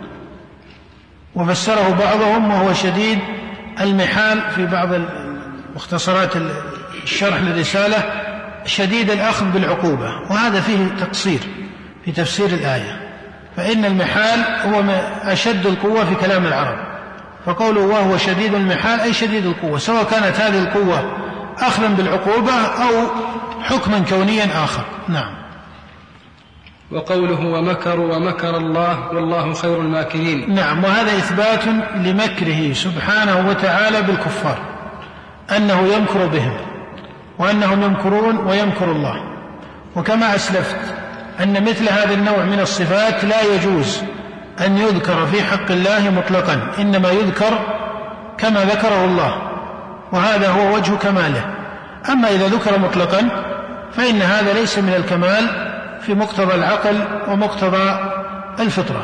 وفسره بعضهم وهو شديد المحال في بعض مختصرات الشرح للرسالة شديد الأخذ بالعقوبة، وهذا فيه تقصير في تفسير الآية، فإن المحال هو أشد القوة في كلام العرب، فقوله وهو شديد المحال أي شديد القوة، سواء كانت هذه القوة أخذا بالعقوبة أو حكما كونيا آخر. نعم. وقوله ومكروا ومكر الله والله خير الماكرين. نعم، وهذا إثبات لمكره سبحانه وتعالى بالكفار، أنه يمكر بهم وأنهم يمكرون ويمكر الله. وكما أسلفت أن مثل هذا النوع من الصفات لا يجوز أن يذكر في حق الله مطلقا، إنما يذكر كما ذكره الله، وهذا هو وجه كماله. أما إذا ذكر مطلقا فإن هذا ليس من الكمال في مقتضى العقل ومقتضى الفطرة.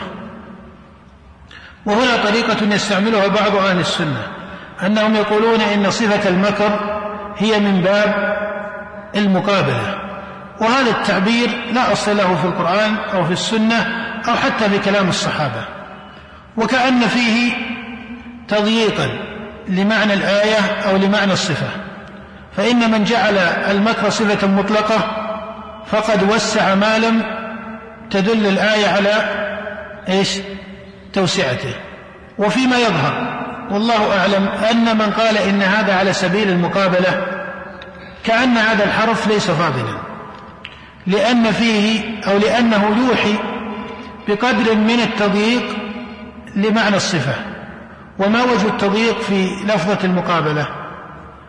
وهنا طريقة يستعملها بعض أهل السنة، أنهم يقولون إن صفة المكر هي من باب المقابلة، وهذا التعبير لا أصل له في القرآن أو في السنة أو حتى في كلام الصحابة، وكأن فيه تضييقا لمعنى الآية أو لمعنى الصفة، فإن من جعل المكر صفة مطلقة فقد وسع ما لم تدل الآية على إيش؟ توسعته. وفيما يظهر والله أعلم أن من قال إن هذا على سبيل المقابلة كأن هذا الحرف ليس فاضلا، لأن فيه أو لأنه يوحي بقدر من التضييق لمعنى الصفة. وما وجه التضييق في لفظة المقابلة؟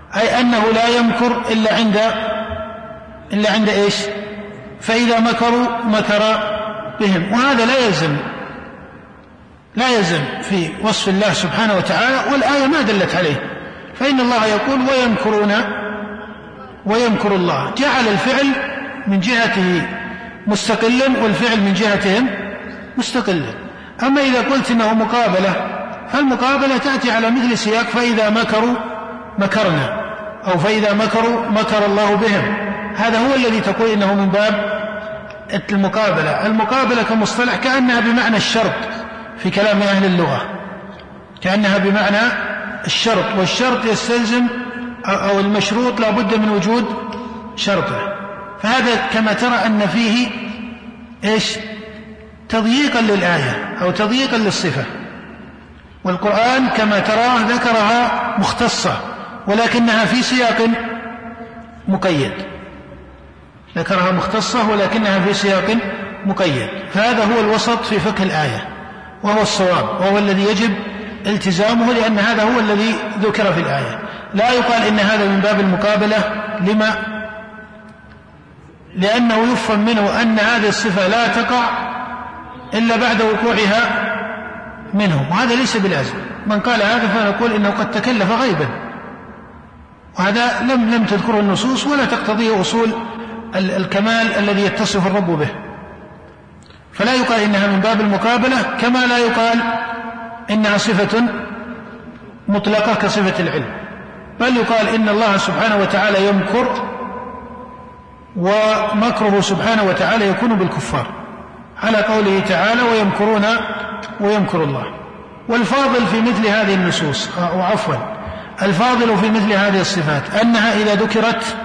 أي أنه لا يمكر إلا عند إلا عند إيش؟ فإذا مكروا مكر بهم. وهذا لا يلزم لا يلزم في وصف الله سبحانه وتعالى، والآية ما دلت عليه. فإن الله يقول ويمكرون ويمكر الله، جعل الفعل من جهته مستقلا والفعل من جهتهم مستقلا. أما إذا قلت إنه مقابلة، فالمقابلة تأتي على مثل سياق فإذا مكروا مكرنا، أو فإذا مكروا مكر الله بهم. هذا هو الذي تقول إنه من باب المقابلة. المقابلة كمصطلح كأنها بمعنى الشرط في كلام أهل اللغة، كأنها بمعنى الشرط، والشرط يستلزم أو المشروط لا بد من وجود شرطه. فهذا كما ترى أن فيه إيش؟ تضييقا للآية أو تضييقا للصفة. والقرآن كما ترى ذكرها مختصة ولكنها في سياق مقيد، ذكرها مختصة ولكنها في سياق مقيد. فهذا هو الوسط في فقه الآية، وهو الصواب، وهو الذي يجب التزامه، لأن هذا هو الذي ذكر في الآية. لا يقال إن هذا من باب المقابلة. لما؟ لأنه يفهم منه أن هذه الصفة لا تقع إلا بعد وقوعها منهم، وهذا ليس بلازم. من قال هذا فنقول إنه قد تكلف غيبا، وهذا لم لم تذكره النصوص ولا تقتضيه أصول الكمال الذي يتصف الرب به. فلا يقال إنها من باب المقابلة، كما لا يقال إنها صفة مطلقة كصفة العلم، بل يقال إن الله سبحانه وتعالى يمكر، ومكره سبحانه وتعالى يكون بالكفار، على قوله تعالى ويمكرون ويمكر الله. والفاضل في مثل هذه النصوص، أو عفوا الفاضل في مثل هذه الصفات، أنها إذا ذكرت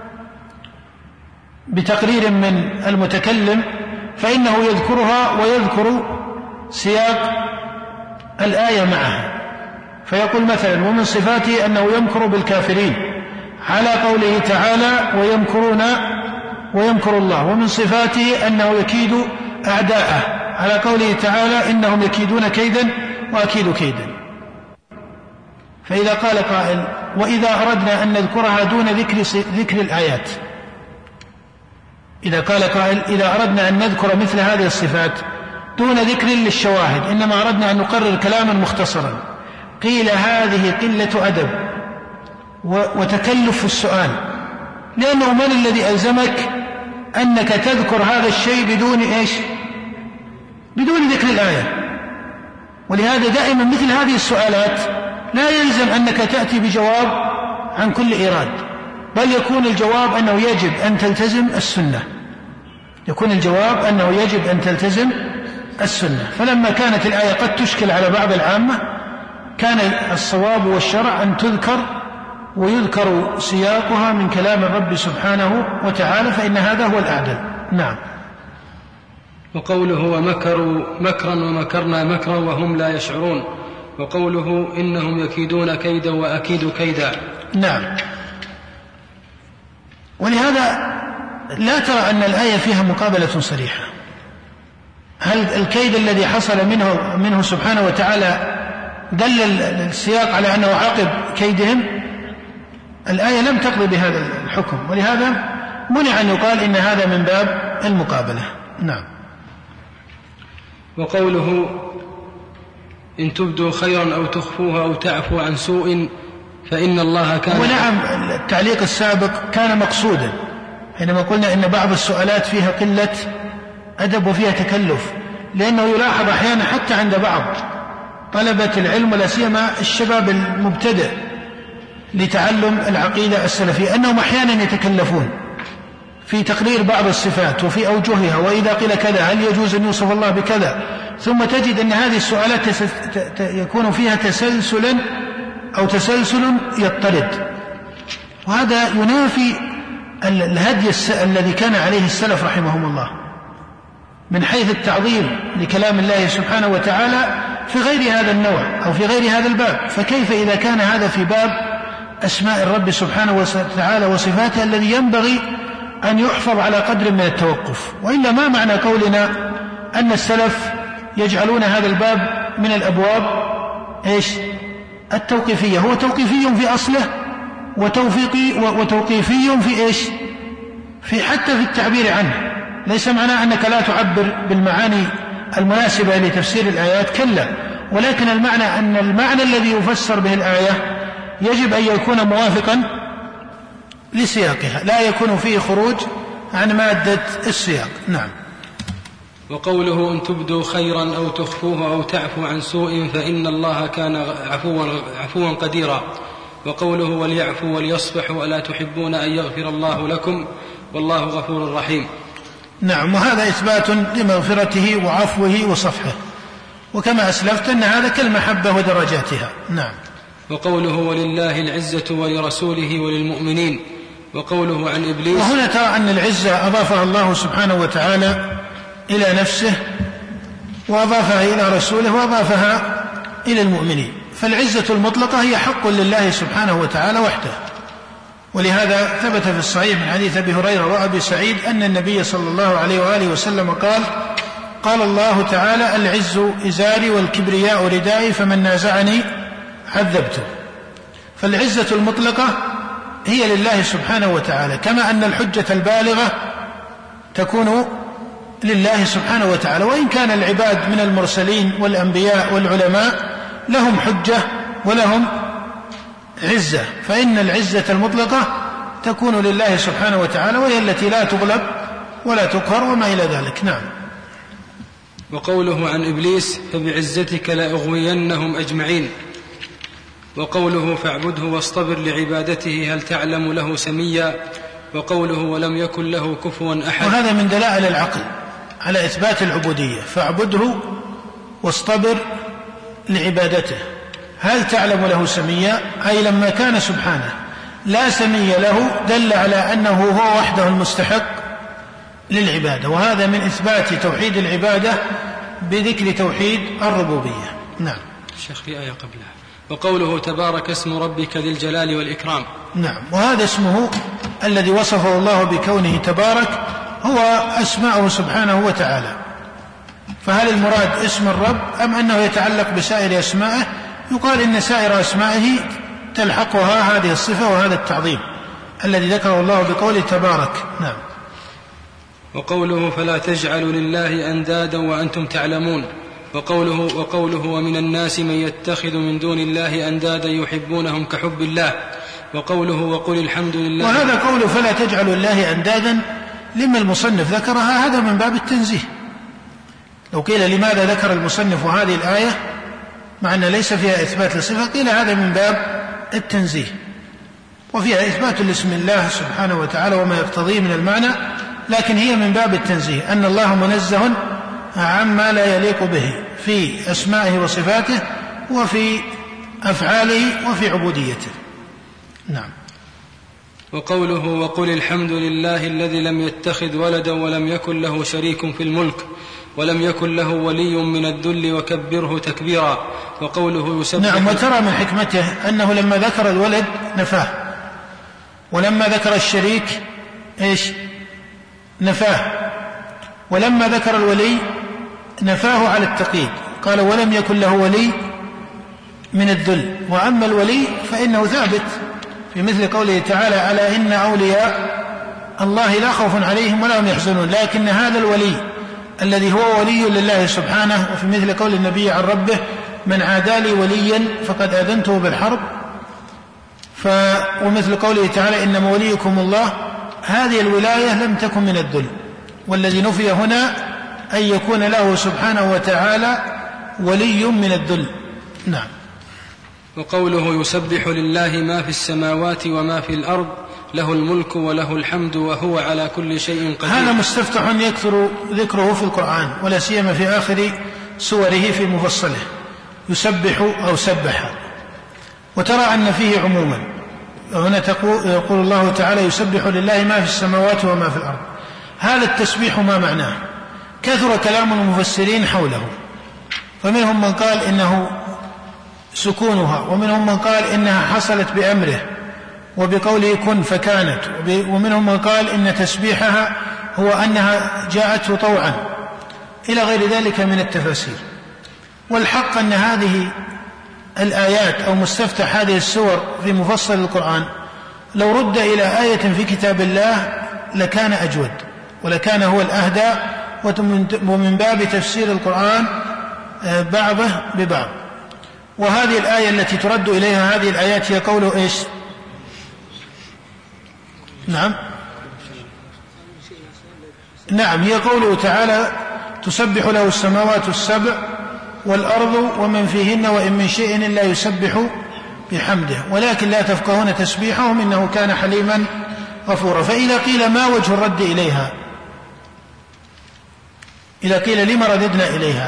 بتقرير من المتكلم فإنه يذكرها ويذكر سياق الآية معها. فيقول مثلا ومن صفاته أنه يمكر بالكافرين، على قوله تعالى ويمكرون ويمكر الله. ومن صفاته أنه يكيد أعداءه، على قوله تعالى إنهم يكيدون كيدا وأكيد كيدا. فإذا قال قائل وإذا أردنا أن نذكرها دون ذكر, ذكر الآيات، إذا قال قائل إذا أردنا أن نذكر مثل هذه الصفات دون ذكر للشواهد، إنما أردنا أن نقرر كلاما مختصرا، قيل هذه قلة أدب وتكلف السؤال، لأنه من الذي ألزمك أنك تذكر هذا الشيء بدون إيش؟ بدون ذكر الآية. ولهذا دائما مثل هذه السؤالات لا يلزم أنك تأتي بجواب عن كل إيراد، بل يكون الجواب أنه يجب أن تلتزم السنة، يكون الجواب أنه يجب أن تلتزم السنة. فلما كانت الآية قد تشكل على بعض العامة كان الصواب والشرع أن تذكر ويذكر سياقها من كلام الرب سبحانه وتعالى، فإن هذا هو الأعدل. نعم. وقوله ومكروا مكرا ومكرنا مكرا وهم لا يشعرون، وقوله إنهم يكيدون كيدا وأكيد كيدا. نعم. ولهذا لا ترى أن الآية فيها مقابلة صريحة. هل الكيد الذي حصل منه, منه سبحانه وتعالى دل السياق على أنه عقب كيدهم؟ الآية لم تقضي بهذا الحكم، ولهذا منع أن يقال إن هذا من باب المقابلة. نعم. وقوله إن تبدوا خيرا أو تخفوه أو تعفو عن سوء فإن الله كان. ونعم التعليق السابق كان مقصودا حينما قلنا إن بعض السؤالات فيها قلة أدب وفيها تكلف، لأنه يلاحظ أحيانا حتى عند بعض طلبة العلم ولا سيما الشباب المبتدئ لتعلم العقيدة السلفية أنهم أحيانا يتكلفون في تقرير بعض الصفات وفي أوجهها، وإذا قيل كذا هل يجوز أن يوصف الله بكذا، ثم تجد أن هذه السؤالات يكون فيها تسلسلا أو تسلسل يضطرد، وهذا ينافي الهدي الذي كان عليه السلف رحمهم الله من حيث التعظيم لكلام الله سبحانه وتعالى في غير هذا النوع أو في غير هذا الباب. فكيف إذا كان هذا في باب أسماء الرب سبحانه وتعالى وصفاته الذي ينبغي أن يحفظ على قدر من التوقف؟ وإلا ما معنى قولنا أن السلف يجعلون هذا الباب من الأبواب إيش؟ التوقيفية. هو توقيفي في أصله وتوفيقي وتوقيفي في إيش؟ في حتى في التعبير عنه. ليس معناه أنك لا تعبر بالمعاني المناسبة لتفسير الآيات، كلا، ولكن المعنى أن المعنى الذي يفسر به الآية يجب أن يكون موافقا لسياقها، لا يكون فيه خروج عن مادة السياق. نعم. وقوله إن تبدوا خيرا أو تخفوه أو تعفو عن سوء فإن الله كان عفوا, عفوا قديرا. وقوله وليعفوا وليصفحوا ألا تحبون أن يغفر الله لكم والله غفور رحيم. نعم، وهذا إثبات لمغفرته وعفوه وصفحه، وكما أسلفت أن هذا كالمحبة ودرجاتها. نعم. وقوله ولله العزة ولرسوله وللمؤمنين. وقوله عن إبليس. وهنا ترى أن العزة أضافها الله سبحانه وتعالى إلى نفسه وأضافها إلى رسوله وأضافها إلى المؤمنين، فالعزة المطلقة هي حق لله سبحانه وتعالى وحده. ولهذا ثبت في الصحيح من حديث أبي هريرة وأبي سعيد أن النبي صلى الله عليه وآله وسلم قال قال الله تعالى العز إزاري والكبرياء ردائي فمن نازعني عذبته. فالعزة المطلقة هي لله سبحانه وتعالى، كما أن الحجة البالغة تكون لله سبحانه وتعالى، وإن كان العباد من المرسلين والأنبياء والعلماء لهم حجة ولهم عزة، فإن العزة المطلقة تكون لله سبحانه وتعالى، وهي التي لا تغلب ولا تقهر وما إلى ذلك. نعم. وقوله عن إبليس فبعزتك لأغوينهم أجمعين. وقوله فاعبده واصطبر لعبادته هل تعلم له سميا. وقوله ولم يكن له كفوا أحد. وهذا من دلائل العقل على إثبات العبودية، فاعبده واصطبر لعبادته هل تعلم له سميا، أي لما كان سبحانه لا سمي له دل على أنه هو وحده المستحق للعبادة، وهذا من إثبات توحيد العبادة بذكر توحيد الربوبية. نعم. الشيخ في آية قبلها وقوله تبارك اسم ربك ذي الجلال والإكرام. نعم، وهذا اسمه الذي وصفه الله بكونه تبارك هو أسماءه سبحانه وتعالى. فهل المراد اسم الرب أم أنه يتعلق بسائر أسمائه؟ يقال إن سائر أسمائه تلحقها هذه الصفة وهذا التعظيم الذي ذكره الله بقوله تبارك. نعم. وقوله فلا تجعلوا لله أندادا وأنتم تعلمون. وقوله وقوله ومن الناس من يتخذ من دون الله أندادا يحبونهم كحب الله. وقوله وقل الحمد لله. وهذا قوله فلا تجعلوا لله أندادا لما المصنف ذكرها هذا من باب التنزيه. لو قيل لماذا ذكر المصنف هذه الآية مع أن ليس فيها إثبات لصفة، قيل هذا من باب التنزيه، وفيها إثبات لاسم الله سبحانه وتعالى وما يقتضيه من المعنى، لكن هي من باب التنزيه أن الله منزه عما لا يليق به في أسمائه وصفاته وفي أفعاله وفي عبوديته. نعم. وقوله وقل الحمد لله الذي لم يتخذ ولدا ولم يكن له شريك في الملك ولم يكن له ولي من الذل وكبره تكبيرا. وقوله يسبح. نعم، وترى من حكمته أنه لما ذكر الولد نفاه، ولما ذكر الشريك إيش نفاه، ولما ذكر الولي نفاه على التقييد، قال ولم يكن له ولي من الذل. وأما الولي فإنه ثابت في مثل قوله تعالى ألا إن أولياء الله لا خوف عليهم ولا هم يحزنون. لكن هذا الولي الذي هو ولي لله سبحانه، وفي مثل قول النبي عن ربه من عادى لي وليا فقد آذنته بالحرب، ف ومثل قوله تعالى إنما وليكم الله، هذه الولاية لم تكن من الذل، والذي نفي هنا أن يكون له سبحانه وتعالى ولي من الذل. نعم. وقوله يسبح لله ما في السماوات وما في الأرض له الملك وله الحمد وهو على كل شيء قدير. هذا مستفتح يكثر ذكره في القرآن، ولا سيما في آخر سوره في مفصله، يسبح أو سبح، وترى أن فيه عموما. هنا يقول الله تعالى يسبح لله ما في السماوات وما في الأرض. هذا التسبيح ما معناه؟ كثر كلام المفسرين حوله، فمنهم من قال إنه سكونها، ومنهم من قال إنها حصلت بأمره وبقوله كن فكانت، ومنهم من قال إن تسبيحها هو أنها جاءته طوعا، إلى غير ذلك من التفاسير. والحق أن هذه الآيات أو مستفتح هذه السور في مفصل القرآن لو رد إلى آية في كتاب الله لكان أجود ولكان هو الأهدى، ومن باب تفسير القرآن بعضه ببعض. وهذه الآية التي ترد إليها هذه الآيات هي قوله إيش؟ نعم نعم هي قوله تعالى: تسبح له السماوات السبع والأرض ومن فيهن وإن من شيء إلا يسبح بحمده ولكن لا تفقهون تسبيحهم إنه كان حليما غفورا. فإذا قيل ما وجه الرد إليها؟ إذا قيل لما رددنا إليها؟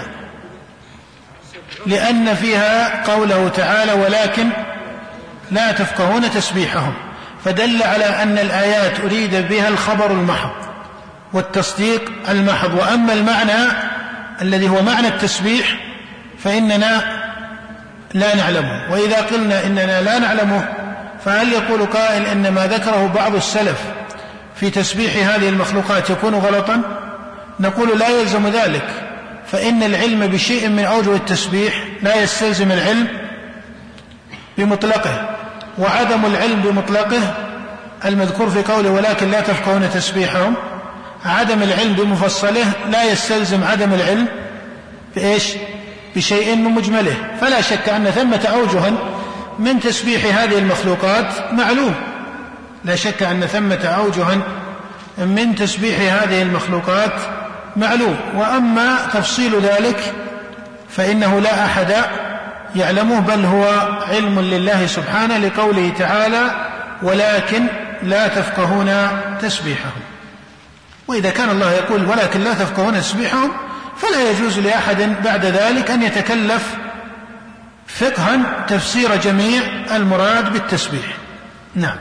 لأن فيها قوله تعالى: ولكن لا تفقهون تسبيحهم، فدل على أن الآيات أريد بها الخبر المحض والتصديق المحض، وأما المعنى الذي هو معنى التسبيح فإننا لا نعلمه. وإذا قلنا إننا لا نعلمه فهل يقول قائل إن ما ذكره بعض السلف في تسبيح هذه المخلوقات يكون غلطا؟ نقول لا يلزم ذلك، فإن العلم بشيء من أوجه التسبيح لا يستلزم العلم بمطلقه، وعدم العلم بمطلقه المذكور في قوله ولكن لا تفقهون تسبيحهم، عدم العلم بمفصله لا يستلزم عدم العلم بإيش؟ بشيء من مجمله. فلا شك أن ثمة أوجها من تسبيح هذه المخلوقات معلوم، لا شك أن ثمة أوجها من تسبيح هذه المخلوقات معلوم، وأما تفصيل ذلك فإنه لا أحد يعلمه، بل هو علم لله سبحانه لقوله تعالى: ولكن لا تفقهون تسبيحهم. وإذا كان الله يقول ولكن لا تفقهون تسبيحهم فلا يجوز لأحد بعد ذلك أن يتكلف فقها تفسير جميع المراد بالتسبيح. نعم.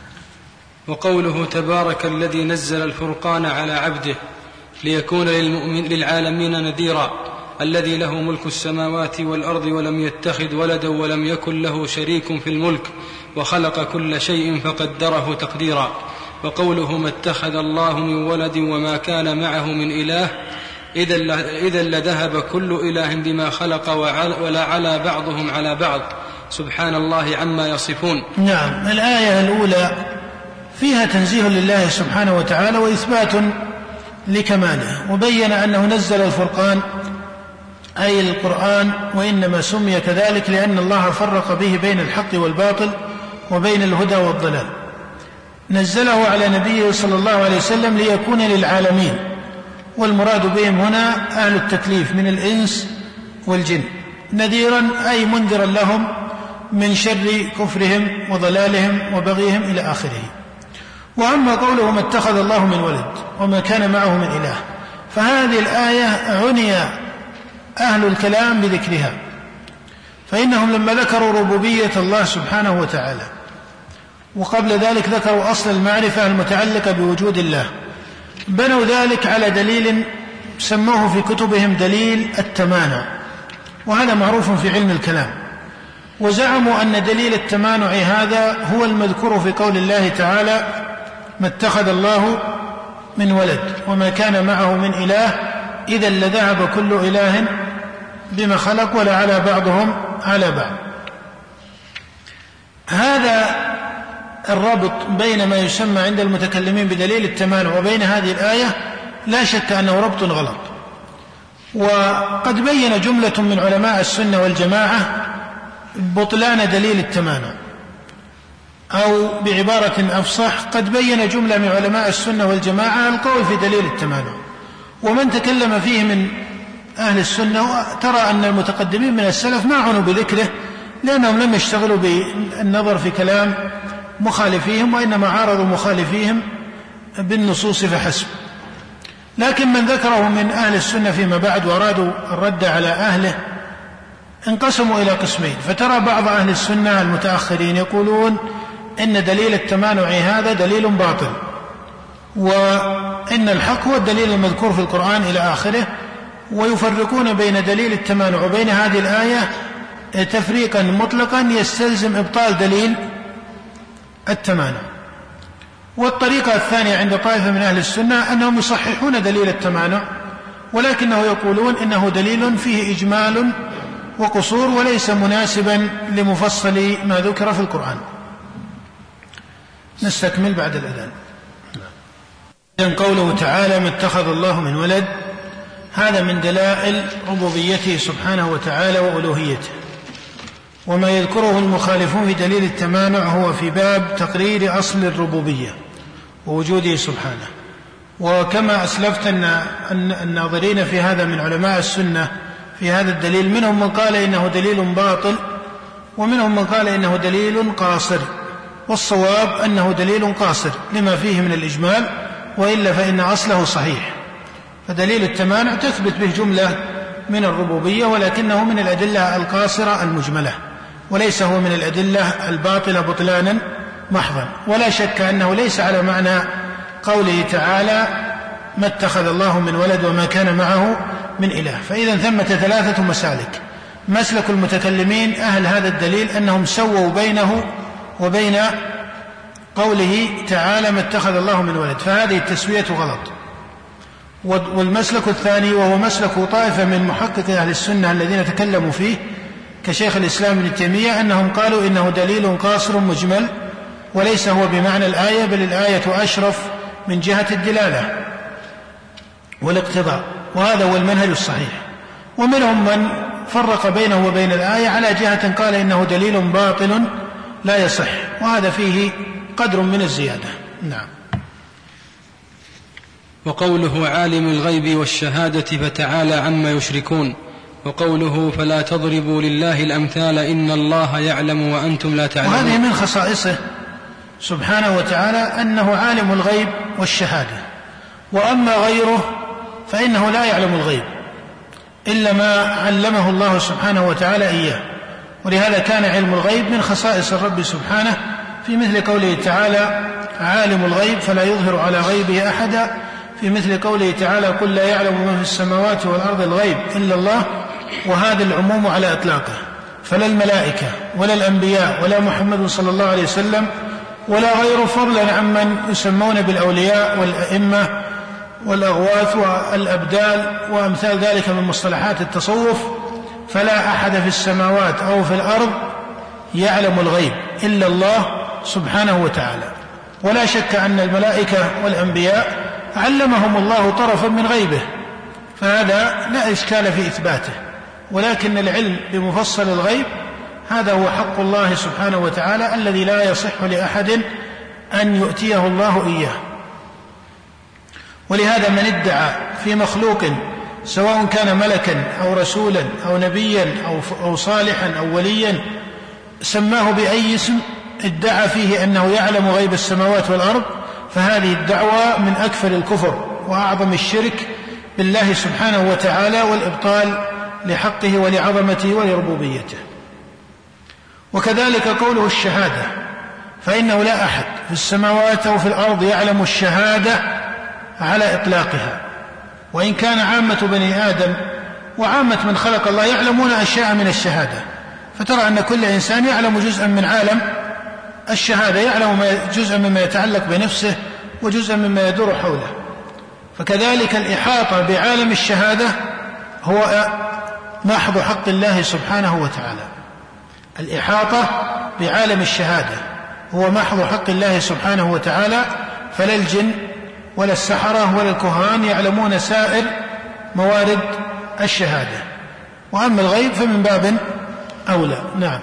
وقوله: تبارك الذي نزل الفرقان على عبده ليكون للمؤمن للعالمين نذيرا، الذي له ملك السماوات والأرض ولم يتخذ ولدا ولم يكن له شريك في الملك وخلق كل شيء فقدره تقديرا. وقوله: ما اتخذ الله من ولد وما كان معه من إله إذا لذهب كل إله بما خلق ولا على بعضهم على بعض سبحان الله عما يصفون. نعم. الآية الأولى فيها تنزيه لله سبحانه وتعالى وإثبات لكماله، وبين أنه نزل الفرقان أي القرآن، وإنما سمي كذلك لأن الله فرق به بين الحق والباطل وبين الهدى والضلال. نزله على نبيه صلى الله عليه وسلم ليكون للعالمين، والمراد بهم هنا أهل التكليف من الإنس والجن، نذيرا أي منذرا لهم من شر كفرهم وضلالهم وبغيهم إلى آخره. وأما قوله: ما اتخذ الله من ولد وما كان معه من إله، فهذه الآية عني أهل الكلام بذكرها، فإنهم لما ذكروا ربوبية الله سبحانه وتعالى وقبل ذلك ذكروا أصل المعرفة المتعلقة بوجود الله، بنوا ذلك على دليل سموه في كتبهم دليل التمانع، وهذا معروف في علم الكلام، وزعموا أن دليل التمانع هذا هو المذكور في قول الله تعالى: ما اتخذ الله من ولد وما كان معه من إله إذا لذهب كل إله بما خلق ولا على بعضهم على بعض. هذا الربط بين ما يسمى عند المتكلمين بدليل التمانع وبين هذه الآية لا شك أنه ربط غلط، وقد بين جملة من علماء السنة والجماعة بطلان دليل التمانع، أو بعبارة أفصح قد بين جملة من علماء السنة والجماعة القول في دليل التمانع. ومن تكلم فيه من أهل السنة ترى أن المتقدمين من السلف ما عنوا بذكره، لأنهم لم يشتغلوا بالنظر في كلام مخالفيهم، وإنما عارضوا مخالفيهم بالنصوص فحسب. لكن من ذكره من أهل السنة فيما بعد وأرادوا الرد على أهله انقسموا إلى قسمين، فترى بعض أهل السنة المتأخرين يقولون إن دليل التمانع هذا دليل باطل، وإن الحق هو الدليل المذكور في القرآن إلى آخره، ويفرقون بين دليل التمانع وبين هذه الآية تفريقا مطلقا يستلزم إبطال دليل التمانع. والطريقة الثانية عند طائفة من أهل السنة أنهم يصححون دليل التمانع، ولكنه يقولون إنه دليل فيه إجمال وقصور وليس مناسبا لمفصل ما ذكر في القرآن. نستكمل بعد الأذان. إذن قوله تعالى ما اتخذ الله من ولد، هذا من دلائل ربوبيته سبحانه وتعالى وألوهيته. وما يذكره المخالفون في دليل التمانع هو في باب تقرير أصل الربوبية ووجوده سبحانه. وكما أسلفت أن الناظرين في هذا من علماء السنة في هذا الدليل منهم من قال إنه دليل باطل، ومنهم من قال إنه دليل قاصر، والصواب أنه دليل قاصر لما فيه من الإجمال، وإلا فإن أصله صحيح. فدليل التمانع تثبت به جملة من الربوبية، ولكنه من الأدلة القاصرة المجملة، وليس هو من الأدلة الباطلة بطلانا محضا. ولا شك أنه ليس على معنى قوله تعالى ما اتخذ الله من ولد وما كان معه من إله. فإذا ثمة ثلاثة مسالك. مسلك المتكلمين أهل هذا الدليل أنهم سووا بينه وبين قوله تعالى ما اتخذ الله من ولد، فهذه التسوية غلط. والمسلك الثاني وهو مسلك طائفة من محقق أهل السنة الذين تكلموا فيه كشيخ الإسلام ابن تيمية، أنهم قالوا إنه دليل قاصر مجمل، وليس هو بمعنى الآية، بل الآية أشرف من جهة الدلالة والاقتضاء، وهذا هو المنهج الصحيح. ومنهم من فرق بينه وبين الآية على جهة قال إنه دليل باطل لا يصح، وهذا فيه قدر من الزيادة. نعم. وقوله عالم الغيب والشهادة فتعالى عما يشركون، وقوله فلا تضربوا لله الأمثال إن الله يعلم وأنتم لا تعلمون. وهذه من خصائصه سبحانه وتعالى أنه عالم الغيب والشهادة، وأما غيره فإنه لا يعلم الغيب إلا ما علمه الله سبحانه وتعالى إياه. ولهذا كان علم الغيب من خصائص الرب سبحانه، في مثل قوله تعالى عالم الغيب فلا يظهر على غيبه أحدا، في مثل قوله تعالى قل لا يعلم من في السماوات والأرض الغيب إلا الله. وهذا العموم على إطلاقه، فلا الملائكة ولا الأنبياء ولا محمد صلى الله عليه وسلم ولا غيره، فضلا عمن يسمون بالأولياء والأئمة والأغواث والأبدال وأمثال ذلك من مصطلحات التصوف، فلا أحد في السماوات أو في الأرض يعلم الغيب إلا الله سبحانه وتعالى. ولا شك أن الملائكة والأنبياء علمهم الله طرفا من غيبه، فهذا لا إشكال في إثباته، ولكن العلم بمفصل الغيب هذا هو حق الله سبحانه وتعالى الذي لا يصح لأحد أن يؤتيه الله إياه. ولهذا من ادعى في مخلوق سواء كان ملكا أو رسولا أو نبيا أو صالحا أو وليا سماه بأي اسم ادعى فيه أنه يعلم غيب السماوات والأرض، فهذه الدعوة من أكثر الكفر وأعظم الشرك بالله سبحانه وتعالى، والإبطال لحقه ولعظمته ولربوبيته. وكذلك قوله الشهادة، فإنه لا أحد في السماوات أو في الأرض يعلم الشهادة على إطلاقها، وإن كان عامة بني آدم وعامة من خلق الله يعلمون أشياء من الشهادة، فترى أن كل إنسان يعلم جزءا من عالم الشهادة، يعلم جزءا مما يتعلق بنفسه وجزءا مما يدور حوله. فكذلك الإحاطة بعالم الشهادة هو محض حق الله سبحانه وتعالى. الإحاطة بعالم الشهادة هو محض حق الله سبحانه وتعالى، فلا الجن ولا السحرة ولا الكهان يعلمون سائر موارد الشهادة، وأما الغيب فمن باب أولى. نعم.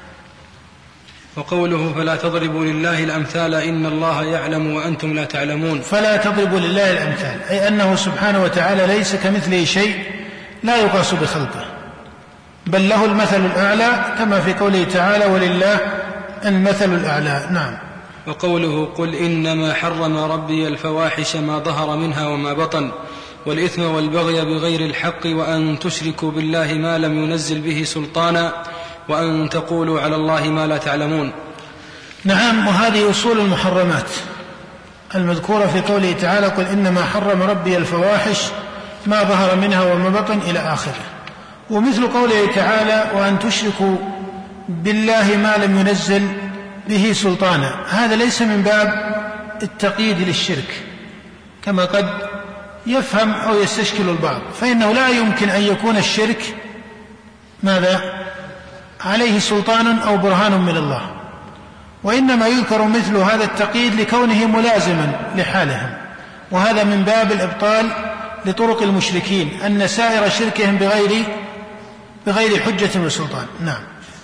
وقوله فلا تضربوا لله الأمثال إن الله يعلم وأنتم لا تعلمون، فلا تضربوا لله الأمثال أي أنه سبحانه وتعالى ليس كمثله شيء لا يقاس بخلقه، بل له المثل الأعلى كما في قوله تعالى ولله المثل الأعلى. نعم. وقوله قل إنما حرم ربي الفواحش ما ظهر منها وما بطن والإثم والبغي بغير الحق وأن تشركوا بالله ما لم ينزل به سلطانا وأن تقولوا على الله ما لا تعلمون. نعم. وهذه أصول المحرمات المذكورة في قوله تعالى قل إنما حرم ربي الفواحش ما ظهر منها وما بطن إلى آخره. ومثل قوله تعالى وأن تشركوا بالله ما لم ينزل به سلطانا، هذا ليس من باب التقييد للشرك كما قد يفهم أو يستشكل البعض، فإنه لا يمكن أن يكون الشرك ماذا عليه سلطان أو برهان من الله، وإنما يذكر مثل هذا التقييد لكونه ملازما لحالهم، وهذا من باب الإبطال لطرق المشركين أن سائر شركهم بغير بغير حجة وسلطان. نعم.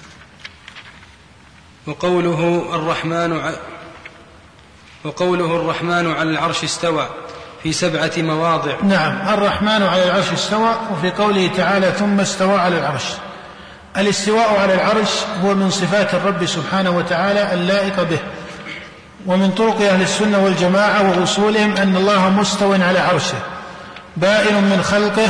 وقوله الرحمن ع... وقوله الرحمن على العرش استوى في سبعة مواضع. نعم، الرحمن على العرش استوى، وفي قوله تعالى ثم استوى على العرش. الاستواء على العرش هو من صفات الرب سبحانه وتعالى اللائقة به، ومن طرق أهل السنة والجماعة وأصولهم أن الله مستو على عرشه بائن من خلقه،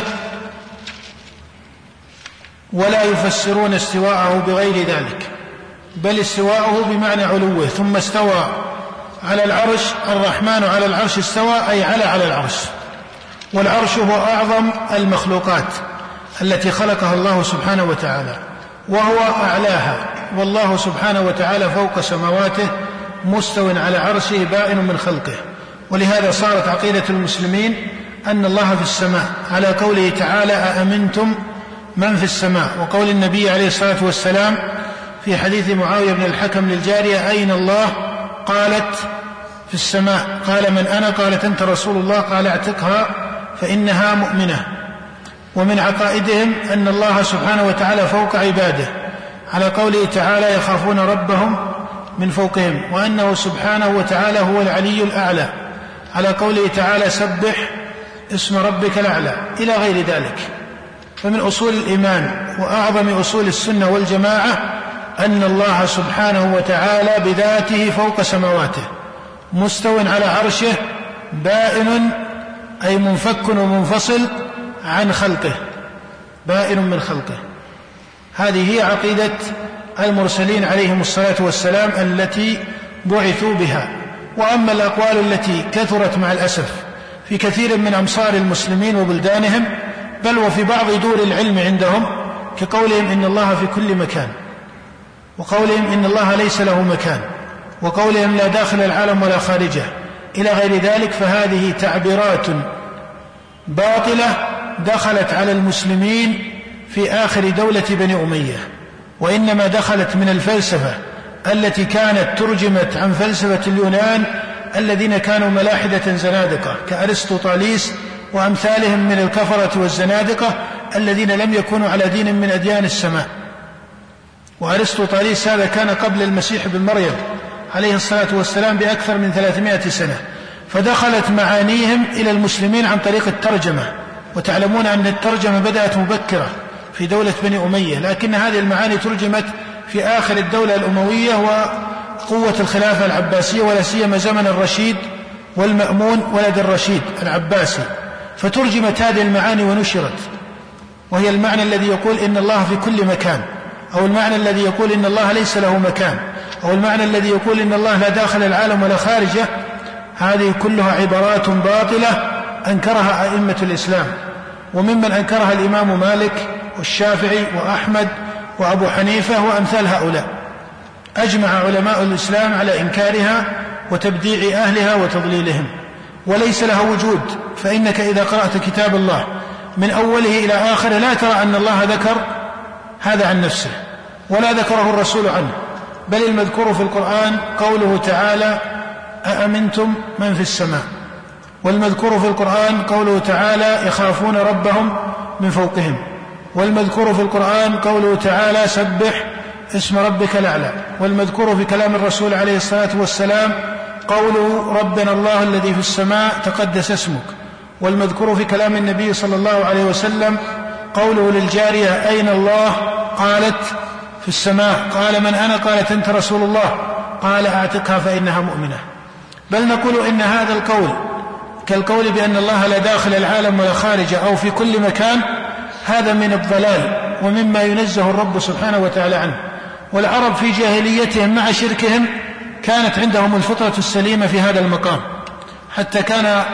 ولا يفسرون استواءه بغير ذلك، بل استواءه بمعنى علوه. ثم استوى على العرش، الرحمن على العرش استوى أي على على العرش، والعرش هو أعظم المخلوقات التي خلقها الله سبحانه وتعالى، وهو أعلاها، والله سبحانه وتعالى فوق سماواته مستو على عرشه بائن من خلقه. ولهذا صارت عقيدة المسلمين أن الله في السماء، على قوله تعالى أأمنتم من في السماء، وقول النبي عليه الصلاة والسلام في حديث معاوية بن الحكم للجارية أين الله؟ قالت في السماء. قال من أنا؟ قالت أنت رسول الله. قال اعتقها فإنها مؤمنة. ومن عقائدهم أن الله سبحانه وتعالى فوق عباده، على قوله تعالى يخافون ربهم من فوقهم، وأنه سبحانه وتعالى هو العلي الأعلى، على قوله تعالى سبح اسم ربك الأعلى، إلى غير ذلك. فمن أصول الإيمان وأعظم أصول السنة والجماعة أن الله سبحانه وتعالى بذاته فوق سماواته مستو على عرشه بائن أي منفك ومنفصل عن خلقه، بائن من خلقه. هذه هي عقيدة المرسلين عليهم الصلاة والسلام التي بعثوا بها. وأما الأقوال التي كثرت مع الأسف في كثير من أمصار المسلمين وبلدانهم، بل وفي بعض دور العلم عندهم، كقولهم إن الله في كل مكان، وقولهم إن الله ليس له مكان، وقولهم لا داخل العالم ولا خارجه، إلى غير ذلك، فهذه تعبيرات باطلة دخلت على المسلمين في آخر دولة بني أمية، وإنما دخلت من الفلسفة التي كانت ترجمت عن فلسفة اليونان الذين كانوا ملاحدة زنادقة كأرسطوطاليس وأمثالهم من الكفرة والزنادقة الذين لم يكونوا على دين من أديان السماء. وأرسطوطاليس هذا كان قبل المسيح بن مريم عليه الصلاة والسلام بأكثر من ثلاثمائة سنة، فدخلت معانيهم إلى المسلمين عن طريق الترجمة. وتعلمون أن الترجمة بدأت مبكرة في دولة بني أمية، لكن هذه المعاني ترجمت في آخر الدولة الأموية وقوة الخلافة العباسية، ولا سيما زمن الرشيد والمأمون ولد الرشيد العباسي، فترجمت هذه المعاني ونشرت، وهي المعنى الذي يقول إن الله في كل مكان، أو المعنى الذي يقول إن الله ليس له مكان، أو المعنى الذي يقول إن الله لا داخل العالم ولا خارجه. هذه كلها عبارات باطلة أنكرها أئمة الإسلام، وممن أنكرها الإمام مالك والشافعي وأحمد وأبو حنيفة وأمثال هؤلاء. أجمع علماء الإسلام على إنكارها وتبديع أهلها وتضليلهم، وليس لها وجود. فإنك إذا قرأت كتاب الله من أوله إلى آخره لا ترى أن الله ذكر هذا عن نفسه ولا ذكره الرسول عنه، بل المذكور في القرآن قوله تعالى أأمنتم من في السماء، والمذكور في القرآن قوله تعالى يخافون ربهم من فوقهم، والمذكور في القرآن قوله تعالى سبح اسم ربك الأعلى، والمذكور في كلام الرسول عليه الصلاة والسلام قوله ربنا الله الذي في السماء تقدس اسمك، والمذكور في كلام النبي صلى الله عليه وسلم قوله للجارية أين الله؟ قالت في السماء. قال من أنا؟ قالت أنت رسول الله. قال أعتقها فإنها مؤمنة. بل نقول إن هذا القول كالقول بأن الله لا داخل العالم ولا خارجه أو في كل مكان، هذا من الضلال ومما ينزه الرب سبحانه وتعالى عنه. والعرب في جاهليتهم مع شركهم كانت عندهم الفطرة السليمة في هذا المقام، حتى كان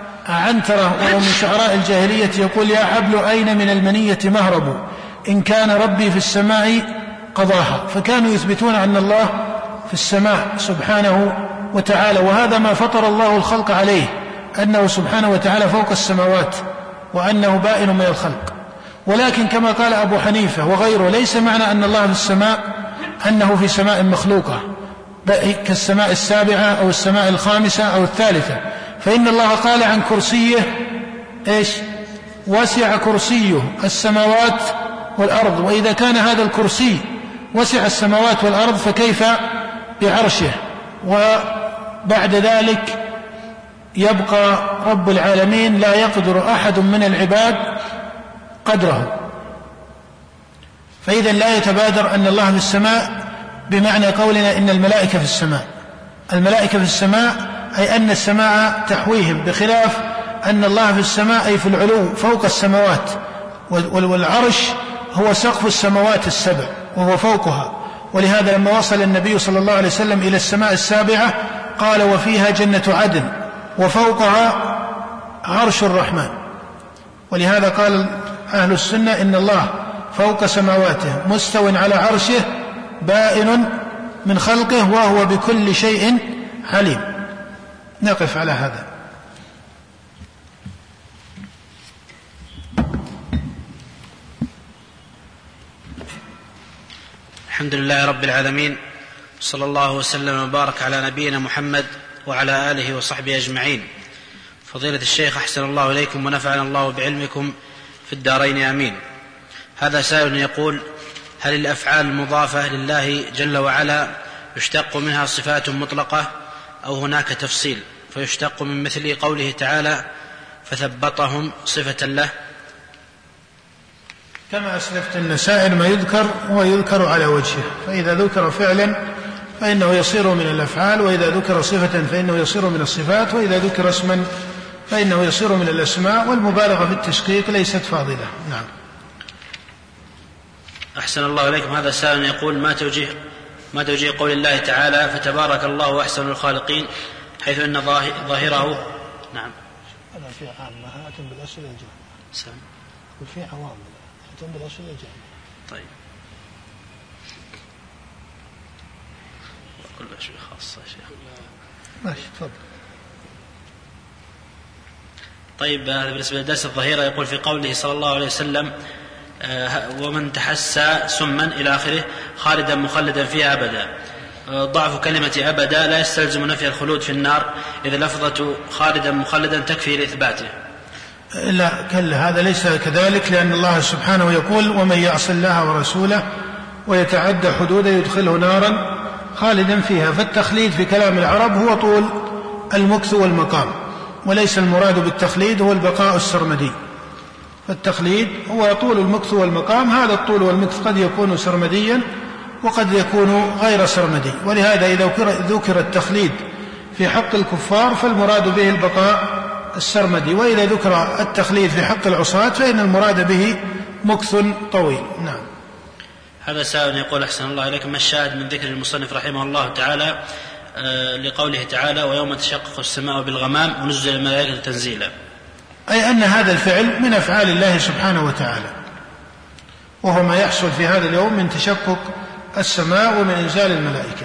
عنترة وهو من شعراء الجاهلية يقول يا حبل أين من المنية مهرب إن كان ربي في السماء قضاها. فكانوا يثبتون أن الله في السماء سبحانه وتعالى، وهذا ما فطر الله الخلق عليه، أنه سبحانه وتعالى فوق السماوات وأنه بائن من الخلق. ولكن كما قال أبو حنيفة وغيره ليس معنى أن الله في السماء أنه في سماء مخلوقة، كالسماء السابعة أو السماء الخامسة أو الثالثة. فإن الله قال عن كرسيه إيش؟ وسع كرسيه السماوات والأرض. وإذا كان هذا الكرسي وسع السماوات والأرض فكيف بعرشه؟ وبعد ذلك يبقى رب العالمين لا يقدر أحد من العباد قدره. فإذا لا يتبادر أن الله في السماء بمعنى قولنا إن الملائكة في السماء. الملائكة في السماء أي أن السماء تحويهم، بخلاف أن الله في السماء أي في العلو فوق السماوات، والعرش هو سقف السماوات السبع وهو فوقها. ولهذا لما وصل النبي صلى الله عليه وسلم إلى السماء السابعة قال وفيها جنة عدن وفوقها عرش الرحمن. ولهذا قال أهل السنة إن الله فوق سماواته مستو على عرشه بائن من خلقه وهو بكل شيء عليم. نقف على هذا. الحمد لله رب العالمين، صلى الله وسلم وبارك على نبينا محمد وعلى آله وصحبه أجمعين. فضيلة الشيخ أحسن الله إليكم ونفعنا الله بعلمكم في الدارين آمين. هذا سائل يقول: هل الأفعال المضافة لله جل وعلا يشتق منها صفات مطلقة أو هناك تفصيل فيشتق من مثل قوله تعالى فثبطهم صفة له؟ كما أسلفت أن سائر ما يذكر هو يذكر على وجهه، فإذا ذكر فعلا فإنه يصير من الأفعال، وإذا ذكر صفة فإنه يصير من الصفات، وإذا ذكر اسما فإنه يصير من الأسماء، والمبالغة في التشقيق ليست فاضلة. نعم. أحسن الله إليكم. هذا سائل يقول: ما توجيه ما توجيه قول الله تعالى فتبارك الله أحسن الخالقين، حيث أن ظاهره نعم هذا في عامة هاتم بالأسئلة الجامعة سم وفي عوام هاتم بالأسئلة الجامعة. طيب كل شيء خاصة يا شيخ. ماشي تفضل. طيب هذا بالنسبة لدرس الظهيرة. يقول في قوله صلى الله عليه وسلم: ومن تحسى سما إلى آخره خالدا مخلدا فيها أبدا. ضعف كلمة أبدا لا يستلزم نفي الخلود في النار، إذا لفظة خالدا مخلدا تكفي لإثباته. لا كلا، هذا ليس كذلك، لأن الله سبحانه يقول: ومن يعص الله ورسوله ويتعدى حدوده يدخله نارا خالدا فيها. فالتخليد في كلام العرب هو طول المكث والمقام، وليس المراد بالتخليد هو البقاء السرمدي. فالتخليد هو طول المكث والمقام. هذا الطول والمكث قد يكون سرمديا وقد يكون غير سرمدي، ولهذا إذا ذكر التخليد في حق الكفار فالمراد به البقاء السرمدي، وإذا ذكر التخليد في حق العصاة فإن المراد به مكث طويل. نعم. هذا سائل يقول: أحسن الله إليكم، ما الشاهد من ذكر المصنف رحمه الله تعالى آه لقوله تعالى ويوم تشقق السماء بالغمام ونزل الملائكة تنزيلا؟ أي أن هذا الفعل من أفعال الله سبحانه وتعالى، وهو ما يحصل في هذا اليوم من تشقق السماء ومن إنزال الملائكة.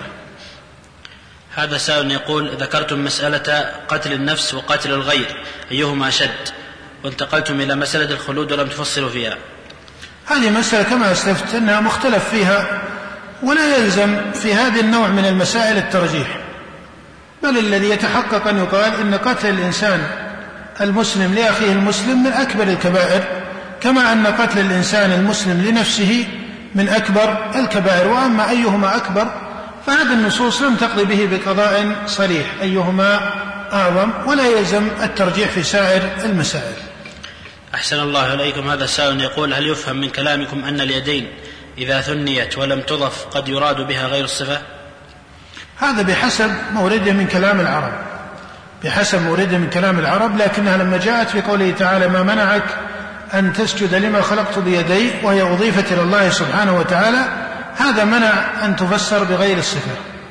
هذا سائل يقول: ذكرتم مسألة قتل النفس وقتل الغير أيهما أشد، وانتقلتم إلى مسألة الخلود ولم تفصلوا فيها. هذه مسألة كما أسلفت أنها مختلف فيها، ولا يلزم في هذا النوع من المسائل الترجيح، بل الذي يتحقق أن يقال إن قتل الإنسان المسلم لأخيه المسلم من أكبر الكبائر، كما أن قتل الإنسان المسلم لنفسه من أكبر الكبائر. وأما أيهما أكبر فهذا النصوص لم تقضي به بقضاء صريح أيهما أعظم، ولا يلزم الترجيح في سائر المسائل. أحسن الله إليكم. هذا سائل يقول: هل يفهم من كلامكم أن اليدين إذا ثنيت ولم تضف قد يراد بها غير الصفة؟ هذا بحسب مورده من كلام العرب، بحسب مورده من كلام العرب، لكنها لما جاءت في قوله تعالى ما منعك أن تسجد لما خلقت بيدي وهي أضيفت إلى الله سبحانه وتعالى، هذا منع أن تفسر بغير الصفة.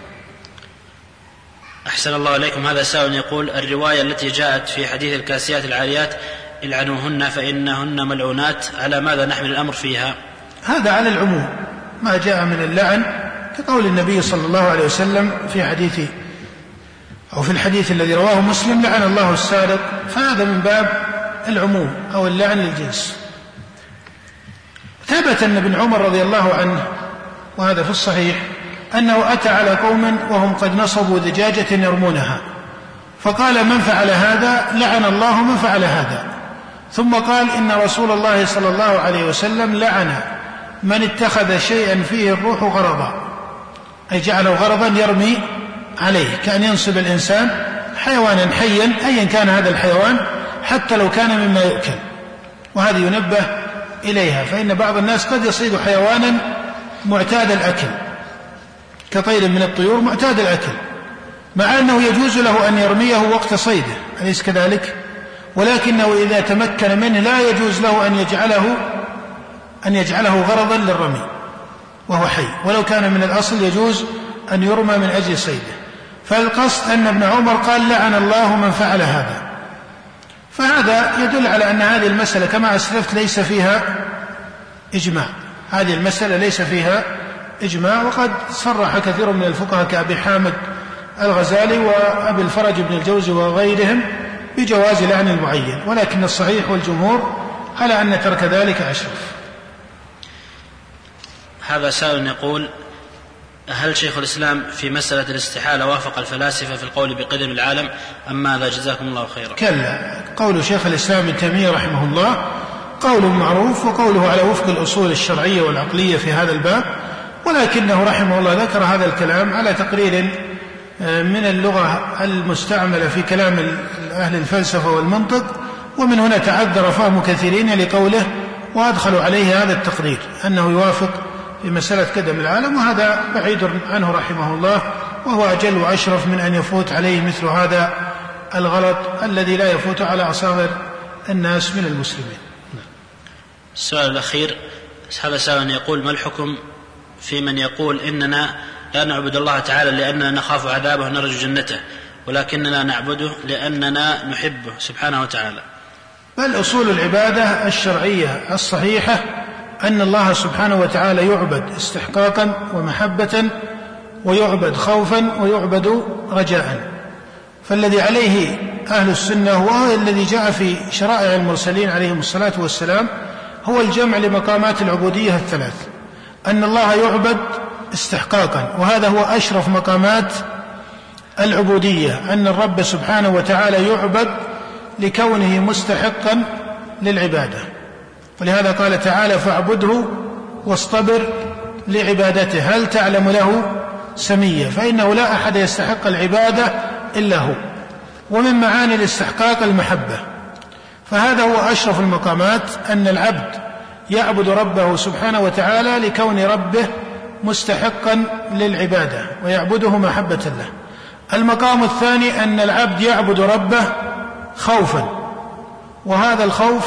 أحسن الله إليكم. هذا سائل يقول: الرواية التي جاءت في حديث الكاسيات العاريات العنوهن فإنهن ملعونات، على ماذا نحمل الأمر فيها؟ هذا على العموم، ما جاء من اللعن كقول النبي صلى الله عليه وسلم في حديثه أو في الحديث الذي رواه مسلم لعن الله السارق، فهذا من باب العموم أو اللعن للجنس. ثبت أن ابن عمر رضي الله عنه، وهذا في الصحيح، أنه أتى على قوم وهم قد نصبوا دجاجة يرمونها، فقال: من فعل هذا لعن الله من فعل هذا. ثم قال: إن رسول الله صلى الله عليه وسلم لعن من اتخذ شيئا فيه الروح غرضا، أي جعله غرضا يرمي عليه، كأن ينصب الإنسان حيوانا حيا أيا كان هذا الحيوان حتى لو كان مما يؤكل، وهذه ينبه إليها، فإن بعض الناس قد يصيد حيوانا معتاد الأكل كطير من الطيور معتاد الأكل، مع أنه يجوز له أن يرميه وقت صيده، أليس كذلك؟ ولكنه إذا تمكن منه لا يجوز له أن يجعله أن يجعله غرضا للرمي وهو حي، ولو كان من الأصل يجوز أن يرمى من أجل صيده. فالقصد أن ابن عمر قال: لعن الله من فعل هذا. فهذا يدل على أن هذه المسألة كما أسلفت ليس فيها إجماع، هذه المسألة ليس فيها إجماع، وقد صرح كثير من الفقهاء كأبي حامد الغزالي وأبي الفرج بن الجوزي وغيرهم بجواز لعن المعين، ولكن الصحيح والجمهور على أن ترك ذلك أشرف. هذا سائل يقول: هل شيخ الإسلام في مسألة الاستحالة وافق الفلاسفة في القول بقدم العالم أم ماذا؟ جزاكم الله خيرا. كلا، قول شيخ الإسلام ابن تيمية رحمه الله قول معروف، وقوله على وفق الأصول الشرعية والعقلية في هذا الباب، ولكنه رحمه الله ذكر هذا الكلام على تقرير من اللغة المستعملة في كلام أهل الفلسفة والمنطق، ومن هنا تعذر فهم كثيرين لقوله وأدخلوا عليه هذا التقرير أنه يوافق في مسألة قدم العالم، وهذا بعيد عنه رحمه الله، وهو أجل وأشرف من أن يفوت عليه مثل هذا الغلط الذي لا يفوت على أصاغر الناس من المسلمين. السؤال الأخير، هذا سائل يقول: ما الحكم في من يقول إننا لا نعبد الله تعالى لأننا نخاف عذابه ونرجو جنته، ولكننا نعبده لأننا نحبه سبحانه وتعالى؟ بل أصول العبادة الشرعية الصحيحة أن الله سبحانه وتعالى يعبد استحقاقا ومحبة، ويعبد خوفا، ويعبد رجاء. فالذي عليه أهل السنة هو الذي جاء في شرائع المرسلين عليهم الصلاة والسلام هو الجمع لمقامات العبودية الثلاث، أن الله يعبد استحقاقا، وهذا هو أشرف مقامات العبودية، أن الرب سبحانه وتعالى يعبد لكونه مستحقا للعبادة، ولهذا قال تعالى: فاعبده واصطبر لعبادته هل تعلم له سميا، فإنه لا أحد يستحق العبادة إلا هو. ومن معاني الاستحقاق المحبة، فهذا هو أشرف المقامات، أن العبد يعبد ربه سبحانه وتعالى لكون ربه مستحقا للعبادة ويعبده محبة له. المقام الثاني أن العبد يعبد ربه خوفا، وهذا الخوف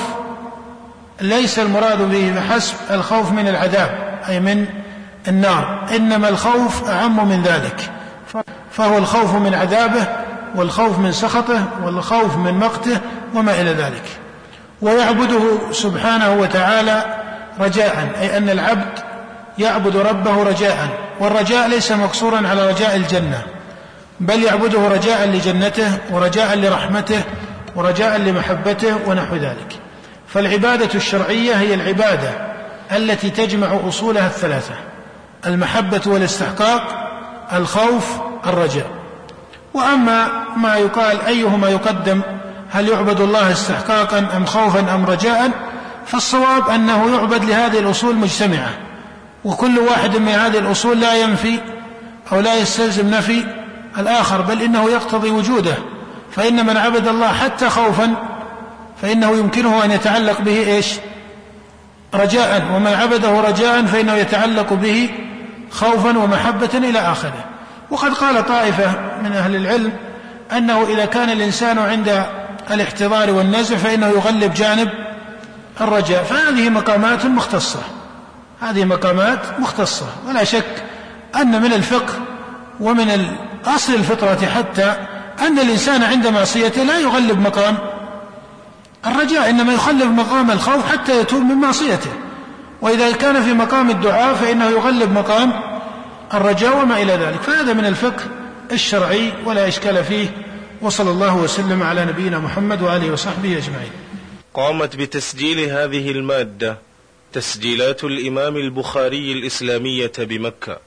ليس المراد به بحسب الخوف من العذاب أي من النار، إنما الخوف أعم من ذلك، فهو الخوف من عذابه، والخوف من سخطه، والخوف من مقته وما إلى ذلك. ويعبده سبحانه وتعالى رجاء، أي أن العبد يعبد ربه رجاء، والرجاء ليس مقصورا على رجاء الجنة، بل يعبده رجاء لجنته، ورجاء لرحمته، ورجاء لمحبته ونحو ذلك. فالعبادة الشرعية هي العبادة التي تجمع أصولها الثلاثة: المحبة والاستحقاق، الخوف، الرجاء. وأما ما يقال أيهما يقدم، هل يعبد الله استحقاقا أم خوفا أم رجاء، فالصواب أنه يعبد لهذه الأصول مجتمعة، وكل واحد من هذه الأصول لا ينفي أو لا يستلزم نفي الآخر، بل إنه يقتضي وجوده. فإن من عبد الله حتى خوفا فإنه يمكنه أن يتعلق به إيش؟ رجاء، ومن عبده رجاء فإنه يتعلق به خوفا ومحبة إلى آخره. وقد قال طائفة من أهل العلم أنه إذا كان الإنسان عند الاحتضار والنزع فإنه يغلب جانب الرجاء، فهذه مقامات مختصة، هذه مقامات مختصة. ولا شك أن من الفقه ومن أصل الفطرة حتى أن الإنسان عند معصيته لا يغلب مقام الرجاء، إنما يغلب مقام الخوف حتى يتوب من معصيته. وإذا كان في مقام الدعاء فإنه يغلب مقام الرجاء وما إلى ذلك. فهذا من الفقه الشرعي ولا إشكال فيه. وصلى الله وسلم على نبينا محمد وآله وصحبه أجمعين. قامت بتسجيل هذه المادة تسجيلات الإمام البخاري الإسلامية بمكة،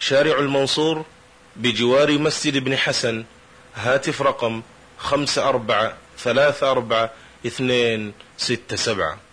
شارع المنصور بجوار مسجد ابن حسن. هاتف رقم خمسة أربعة ثلاثة أربعة اثنين ستة سبعة.